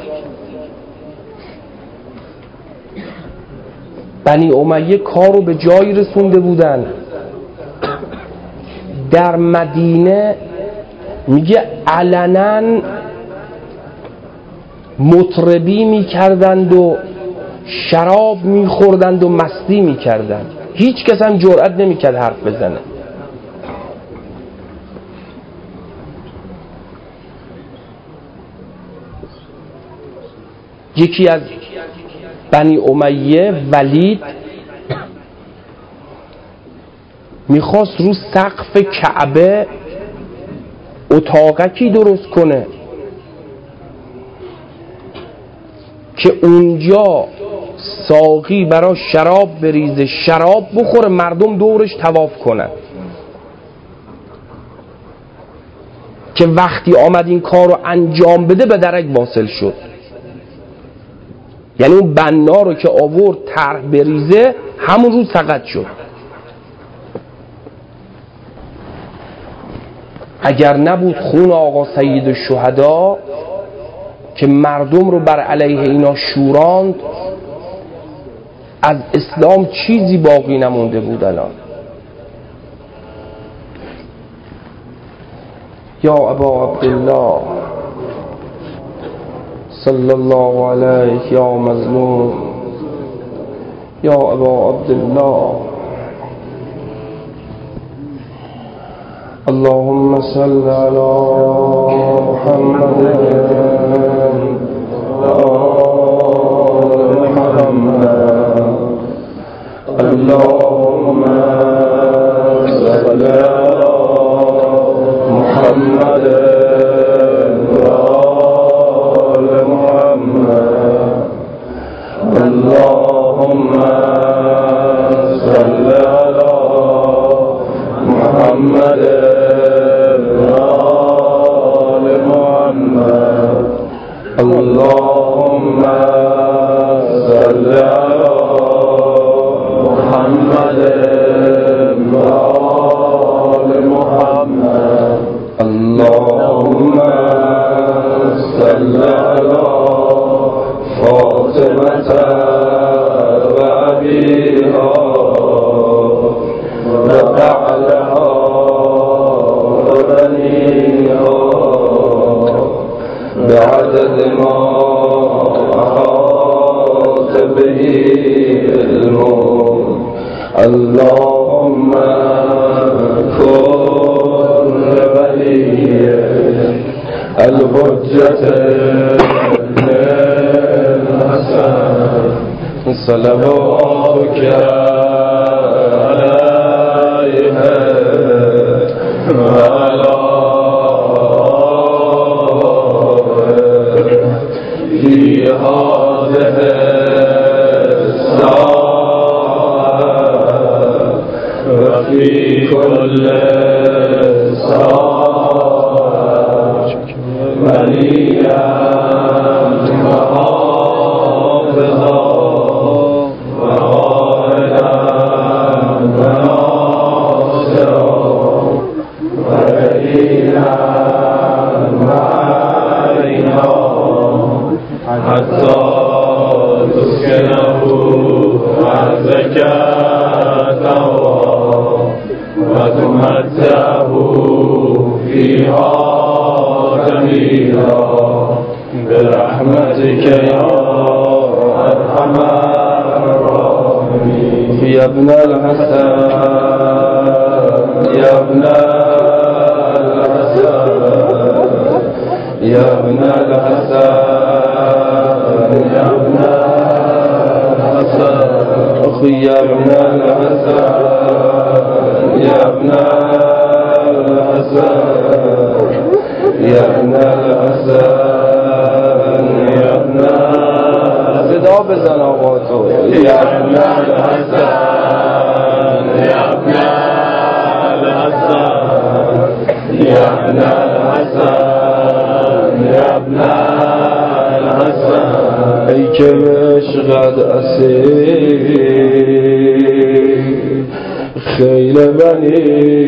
بنی امیه کارو به جایی رسونده بودن، در مدینه میگه علنا مطربی میکردند و شراب میخوردند و مستی میکردند، هیچ کس هم جرئت نمیکرد حرف بزنه. یکی از بنی امیه ولید میخواست رو سقف کعبه اتاقکی درست کنه که اونجا ساقی برای شراب بریزه، شراب بخوره، مردم دورش طواف کنن، که وقتی آمد این کار رو انجام بده به درک واصل شد. یعنی اون بنا رو که آورد طرح بریزه همون روز سقط شد. اگر نبود خون آقا سید الشهدا که مردم رو بر علیه اینا شوراند، از اسلام چیزی باقی نمونده بود. الان یا ابا عبدالله صلی الله علیه یا مظلوم، یا ابا عبدالله اللهم صل علی محمد و آل محمد، اللهم صل علی محمد و آل محمد، اللهم صل علی محمد آل محمد اللهم صل على محمد آل محمد اللهم صل على فاطمة وأبيها وبعلها وبنيها بعدد ما أحاط به علمك اللهم كن وليك الحجة الحسن صلواتك عليه وعلى في هذه الساعة وفي كل ساعة وليا وحافظا وعائلا وناصرا ودليلا علينا حتى تسكنه زكاته وتمتعه فيها جميلا برحمتك يا أرحم الراحمين يا ابن الحسن يا ابن الحسن يا ابن الحسن يا ابن الحسن أخي يا ابن الحسن يا ابن الحسن يا ابن الحسن يا ابن صدا بزن آقا تو يا ابن الحسن يا ابن الحسن يا ابن الحسن يا ابن الحسن ای که عشقت اسیر خیل بنی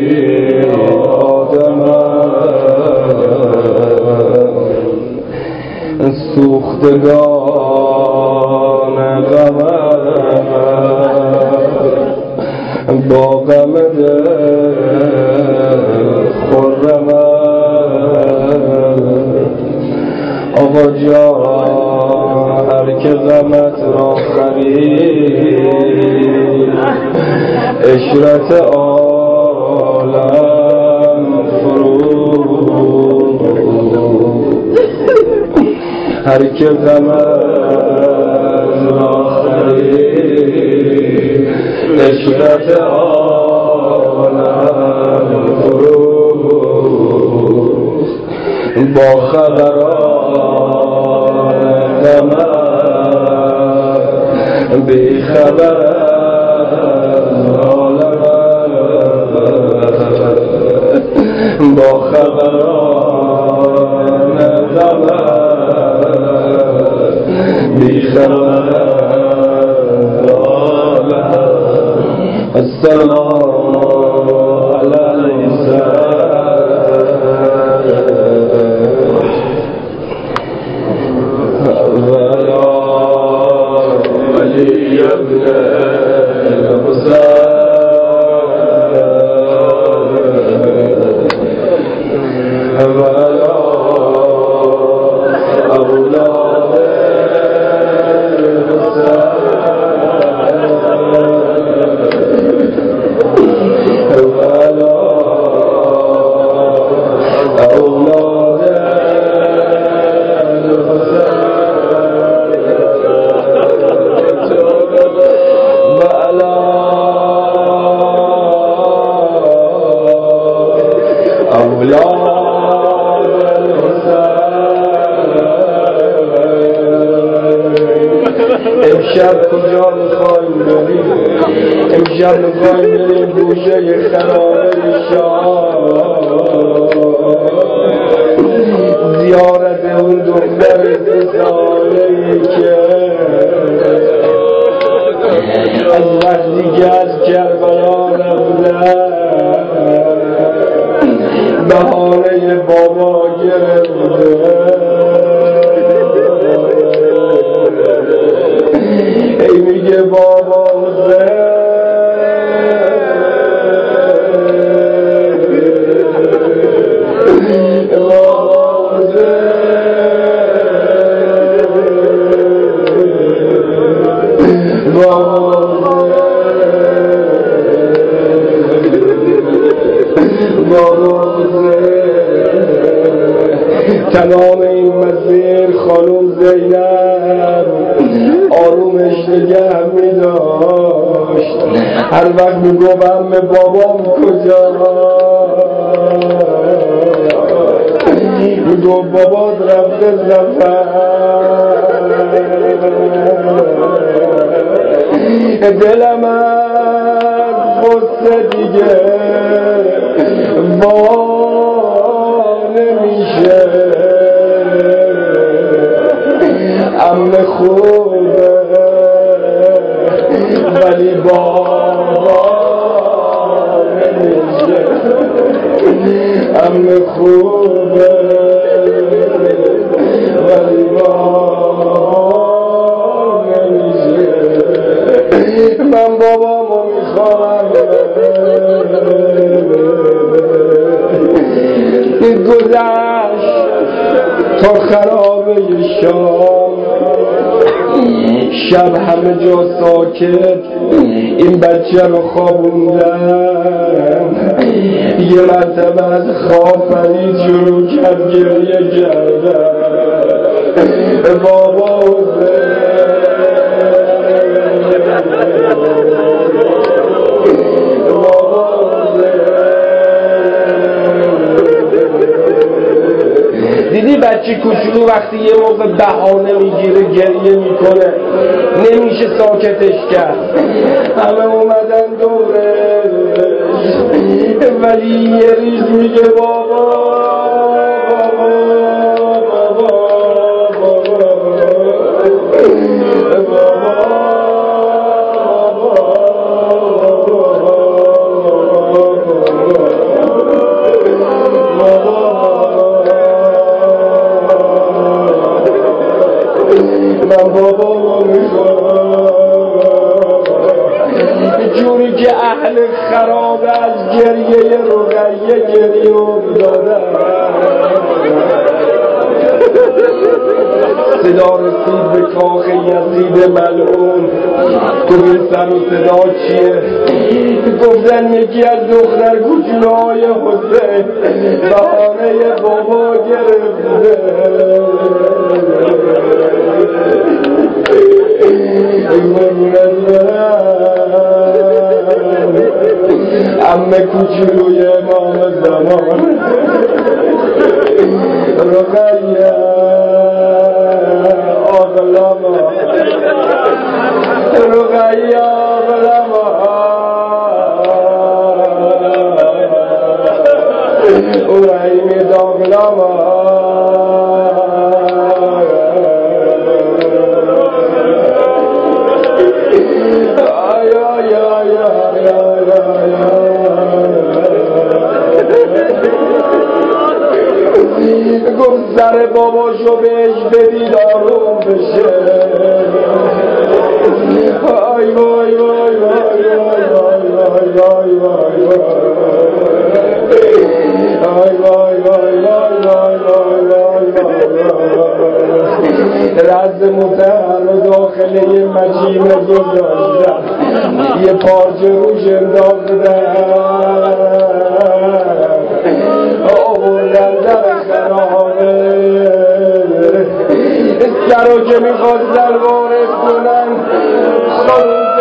آدم سوختگان غم با غم دل خرم آقا جان هر که غمت را خرید اشرت عالم فرو هر که غمت را خرید اشرت عالم فرو با خبران غمت بی خبر با خبران غمت بی خبر السلام علیک ولا ولي ابن الحسين ولا أولاد الحسين ولا أولاد الحسين امشب کجا میخوایم بریم؟ امشب میخوایم بریم گوشه خرابه شاه، زیارت اون دختر 3 ساله‌ای که از وقتی که از کربلا رفتن بهانه بابا گرفته. ای میگه بابا حسین تمام این مسیر خانم زینب آرومش نگه می داشت. هر وقت می گفتم به بابام کجا می گفت بابات رفته سفر. دلم از غصه دیگه نمیشه. عمه خوبه ولی بابا نمیشه. عمه خوبه ولی بابا نمیشه. من بابامو میخوام گذشت تا خرابه شام. شب همه جا ساکت، این بچه رو خوابوندن. یه مرتبه از خواب پرید شروع کرد گریه کردن. بابا حسین دیدی بچه کوچولو وقتی یه موقع بهانه میگیره گریه میکنه نمیشه ساکتش کرد. همه اومدن دورش ولی یه ریز میگه بابا من بابامو میخوام. جوری که اهل خرابه از گریه رقیه گریه افتادن. صدا رسید به کاخ یزید ملعون. گفت این سر و صدا چیه؟ گفتن یکی از دختر کوچولوهای حسین بهانه بابا گرفته. عمه کوچولوی امام زمان رقیه آقلما رقیه آقلما اورایمی داغلما گفت سر باباشو بهش بدید آروم بشه. آی وای وای وای وای وای وای وای وای وای وای وای رز متحر و داخل یه مجیمه گذاشتن یه پارچه روش انداختن آوردن در خرابه. سرو که میخواستن وارد کنن خانون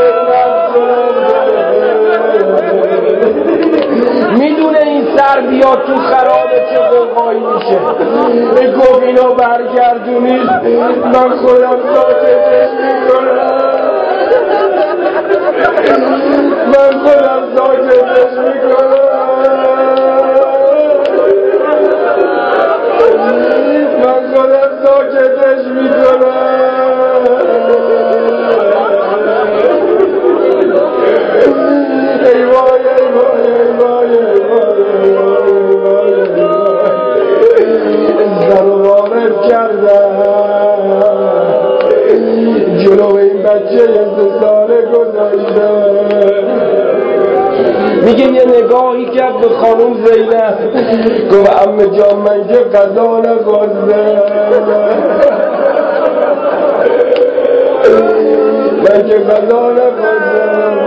میدونه این سر بیاد تو خرابه چه قوقایی میشه. گفت اینو برگردونید من خودم ساکتش میکنم. من خودم ساکتش میکنم، من خودم ساکتش میکنم. ای وای ای وای ای وای ای وای ای وای، زن و وارد کردم جلو این بچه 3 ساله گذاشته. میگه یه نگاهی کرد به خانم زینب، گفت عمه جان من که غذا نخوردم، من که غذا نخوردم.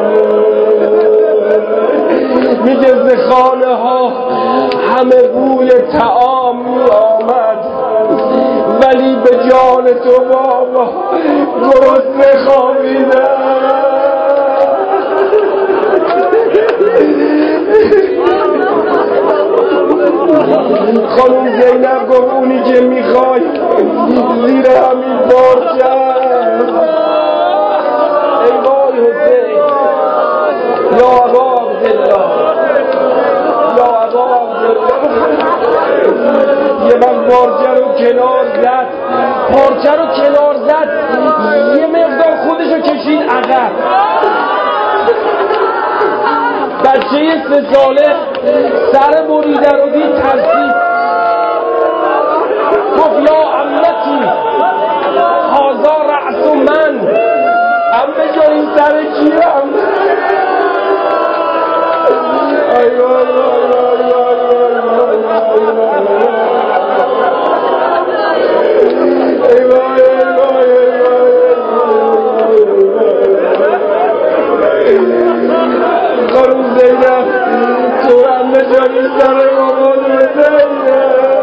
میگه ز خانه ها همه بوی طعام می آمد، ولی به جان تو بابا گرسنه خوابیدم. خانم زینب گفت اونی که میخوای زیر همین پارچه است. ای وای حسین، یا ابا عبدالله، یا ابا عبدالله. یه وقت پارچه رو کنار زد، پارچه رو کنار زد، یه مقدار خودشو کشید عقب. بچه 3 ساله سر بریده رو دید ترسید، گفت یا عمتی هذا رأس من. عمه جان این سر کیم؟ ای وای وای وای وای وای وای. خانم زینب تو عمه جان این سر مامان بزنه.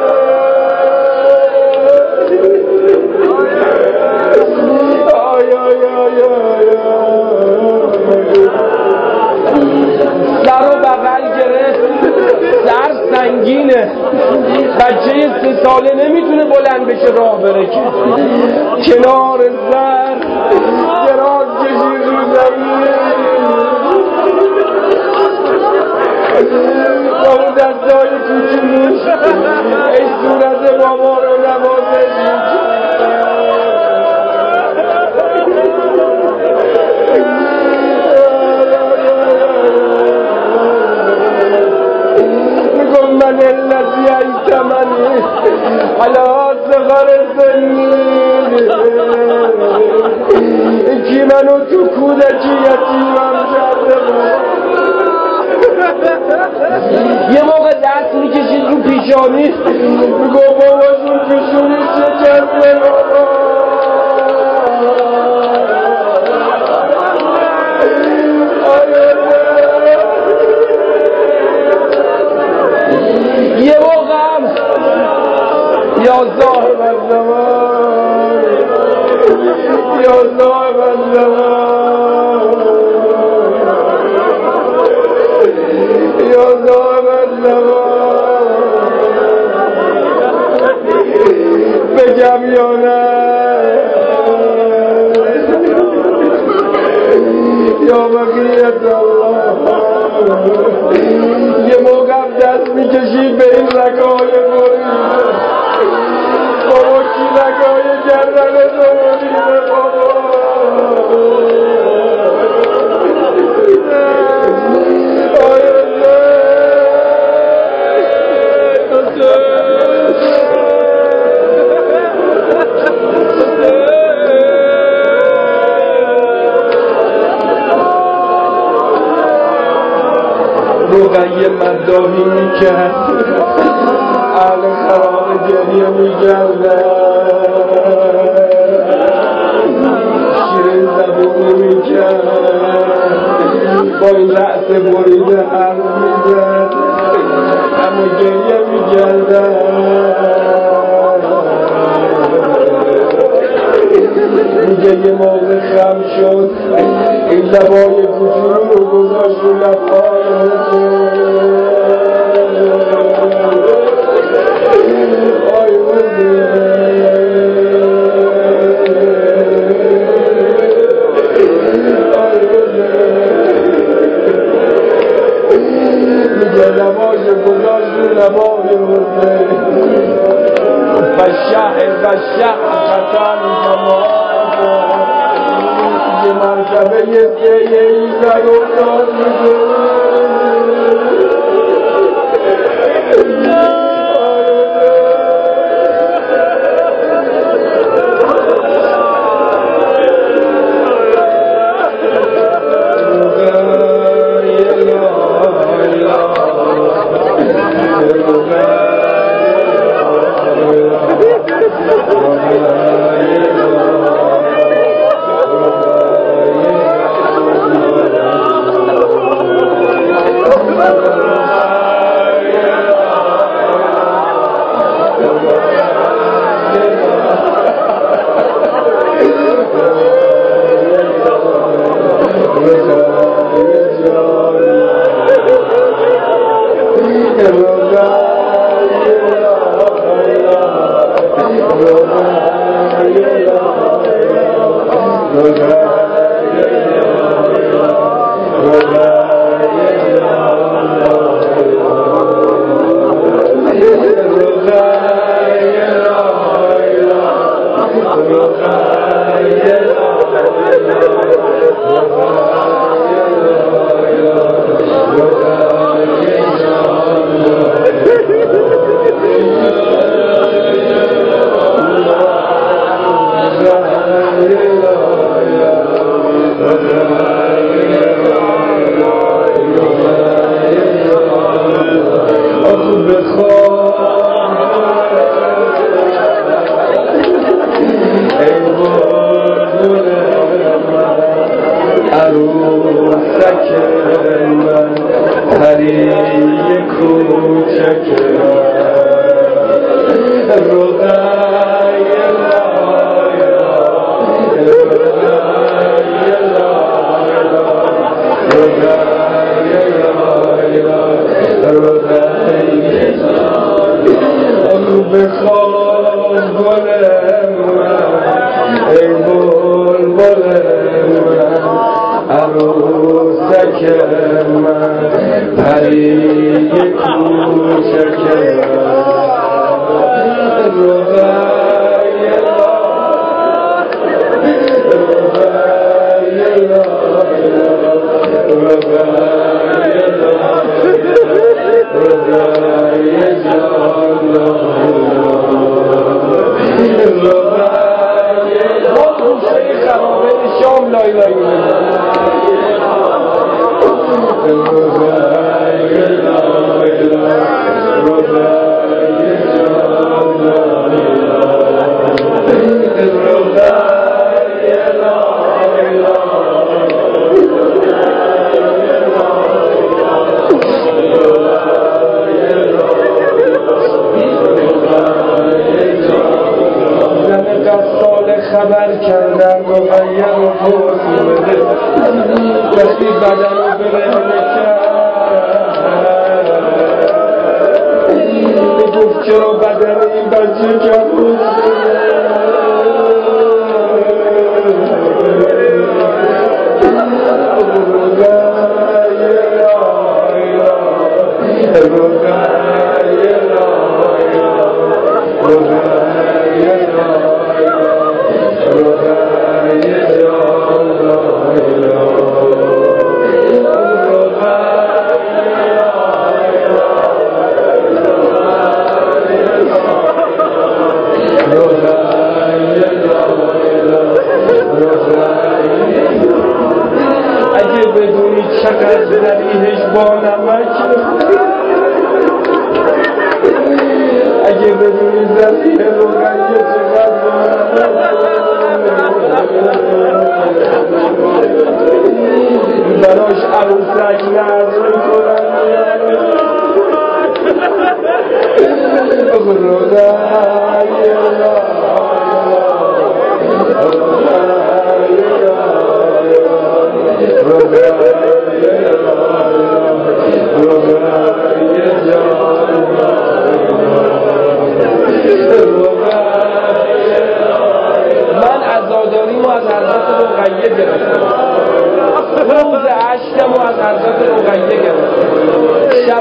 سر و بغل گرفت، سر سنگینه، بچه 3 ساله نمیتونه بلند بشه راه بره که. کنار سر دراز کشید رو زمین، با اون دستای کوچولوش ای صورت بابا رو نوازش میگم من الذی ایتمنی علی صغر سنی، کی منو تو کودکی یتیمم کرده. یه موقع دست میکشید رو پیشانی، میگو باباشون پیشونی شکسته بابا. یه موقع هم یا صاحب الزمان، یا صاحب الزمان، یا صاحب الزمان، بگم یا نه یا بقیت الله. یه موقع دست میکشید به این رگای بریده، بابا کی رگای گردن تو بریده بابا. رقیه مداحی میکرد، اهل خراب گریه میکردن، شیرین زبونی میکرد، با این رأس بریده حرف میزد، اما گریه میکردن. میگه یه موقع خم شد، این لبای کوچولو رو گذاشت رو لبای آی حسین، شهقتن تمام یه مرتبه یه سیه ای در افتاد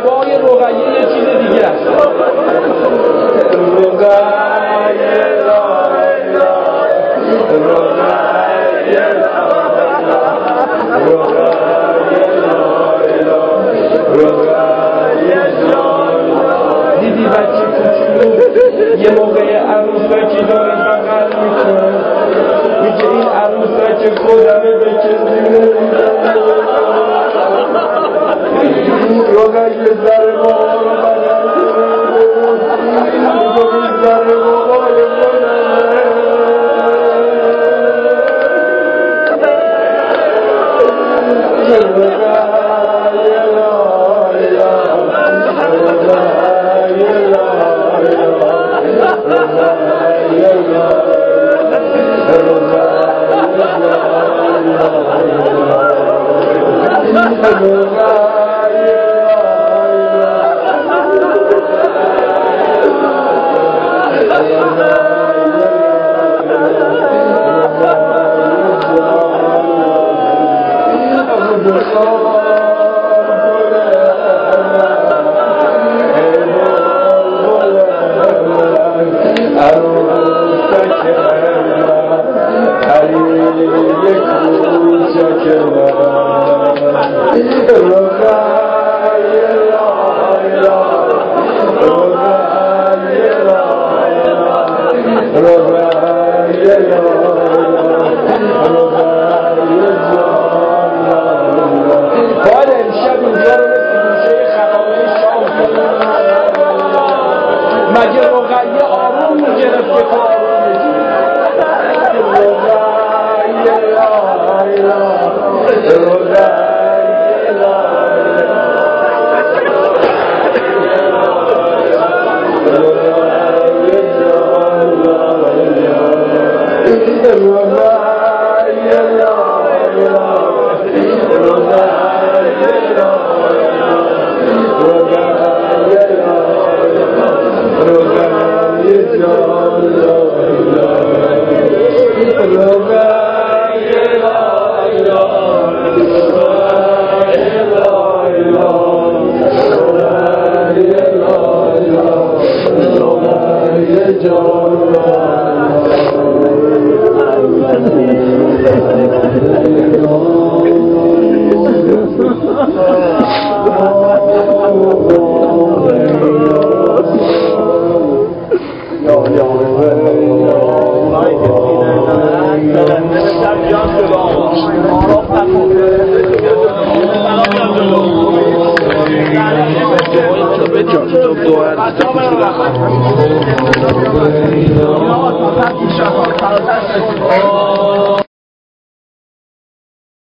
رقیه دیدی بچه کوچولو یه موقع عروسکی داره بغل میکنه میگه این عروسک خودمه بکن روغن یه ذره بابا رو بغل میگه این ذره بابای خودمه مگه رقیه آروم میگرفت که تو آروم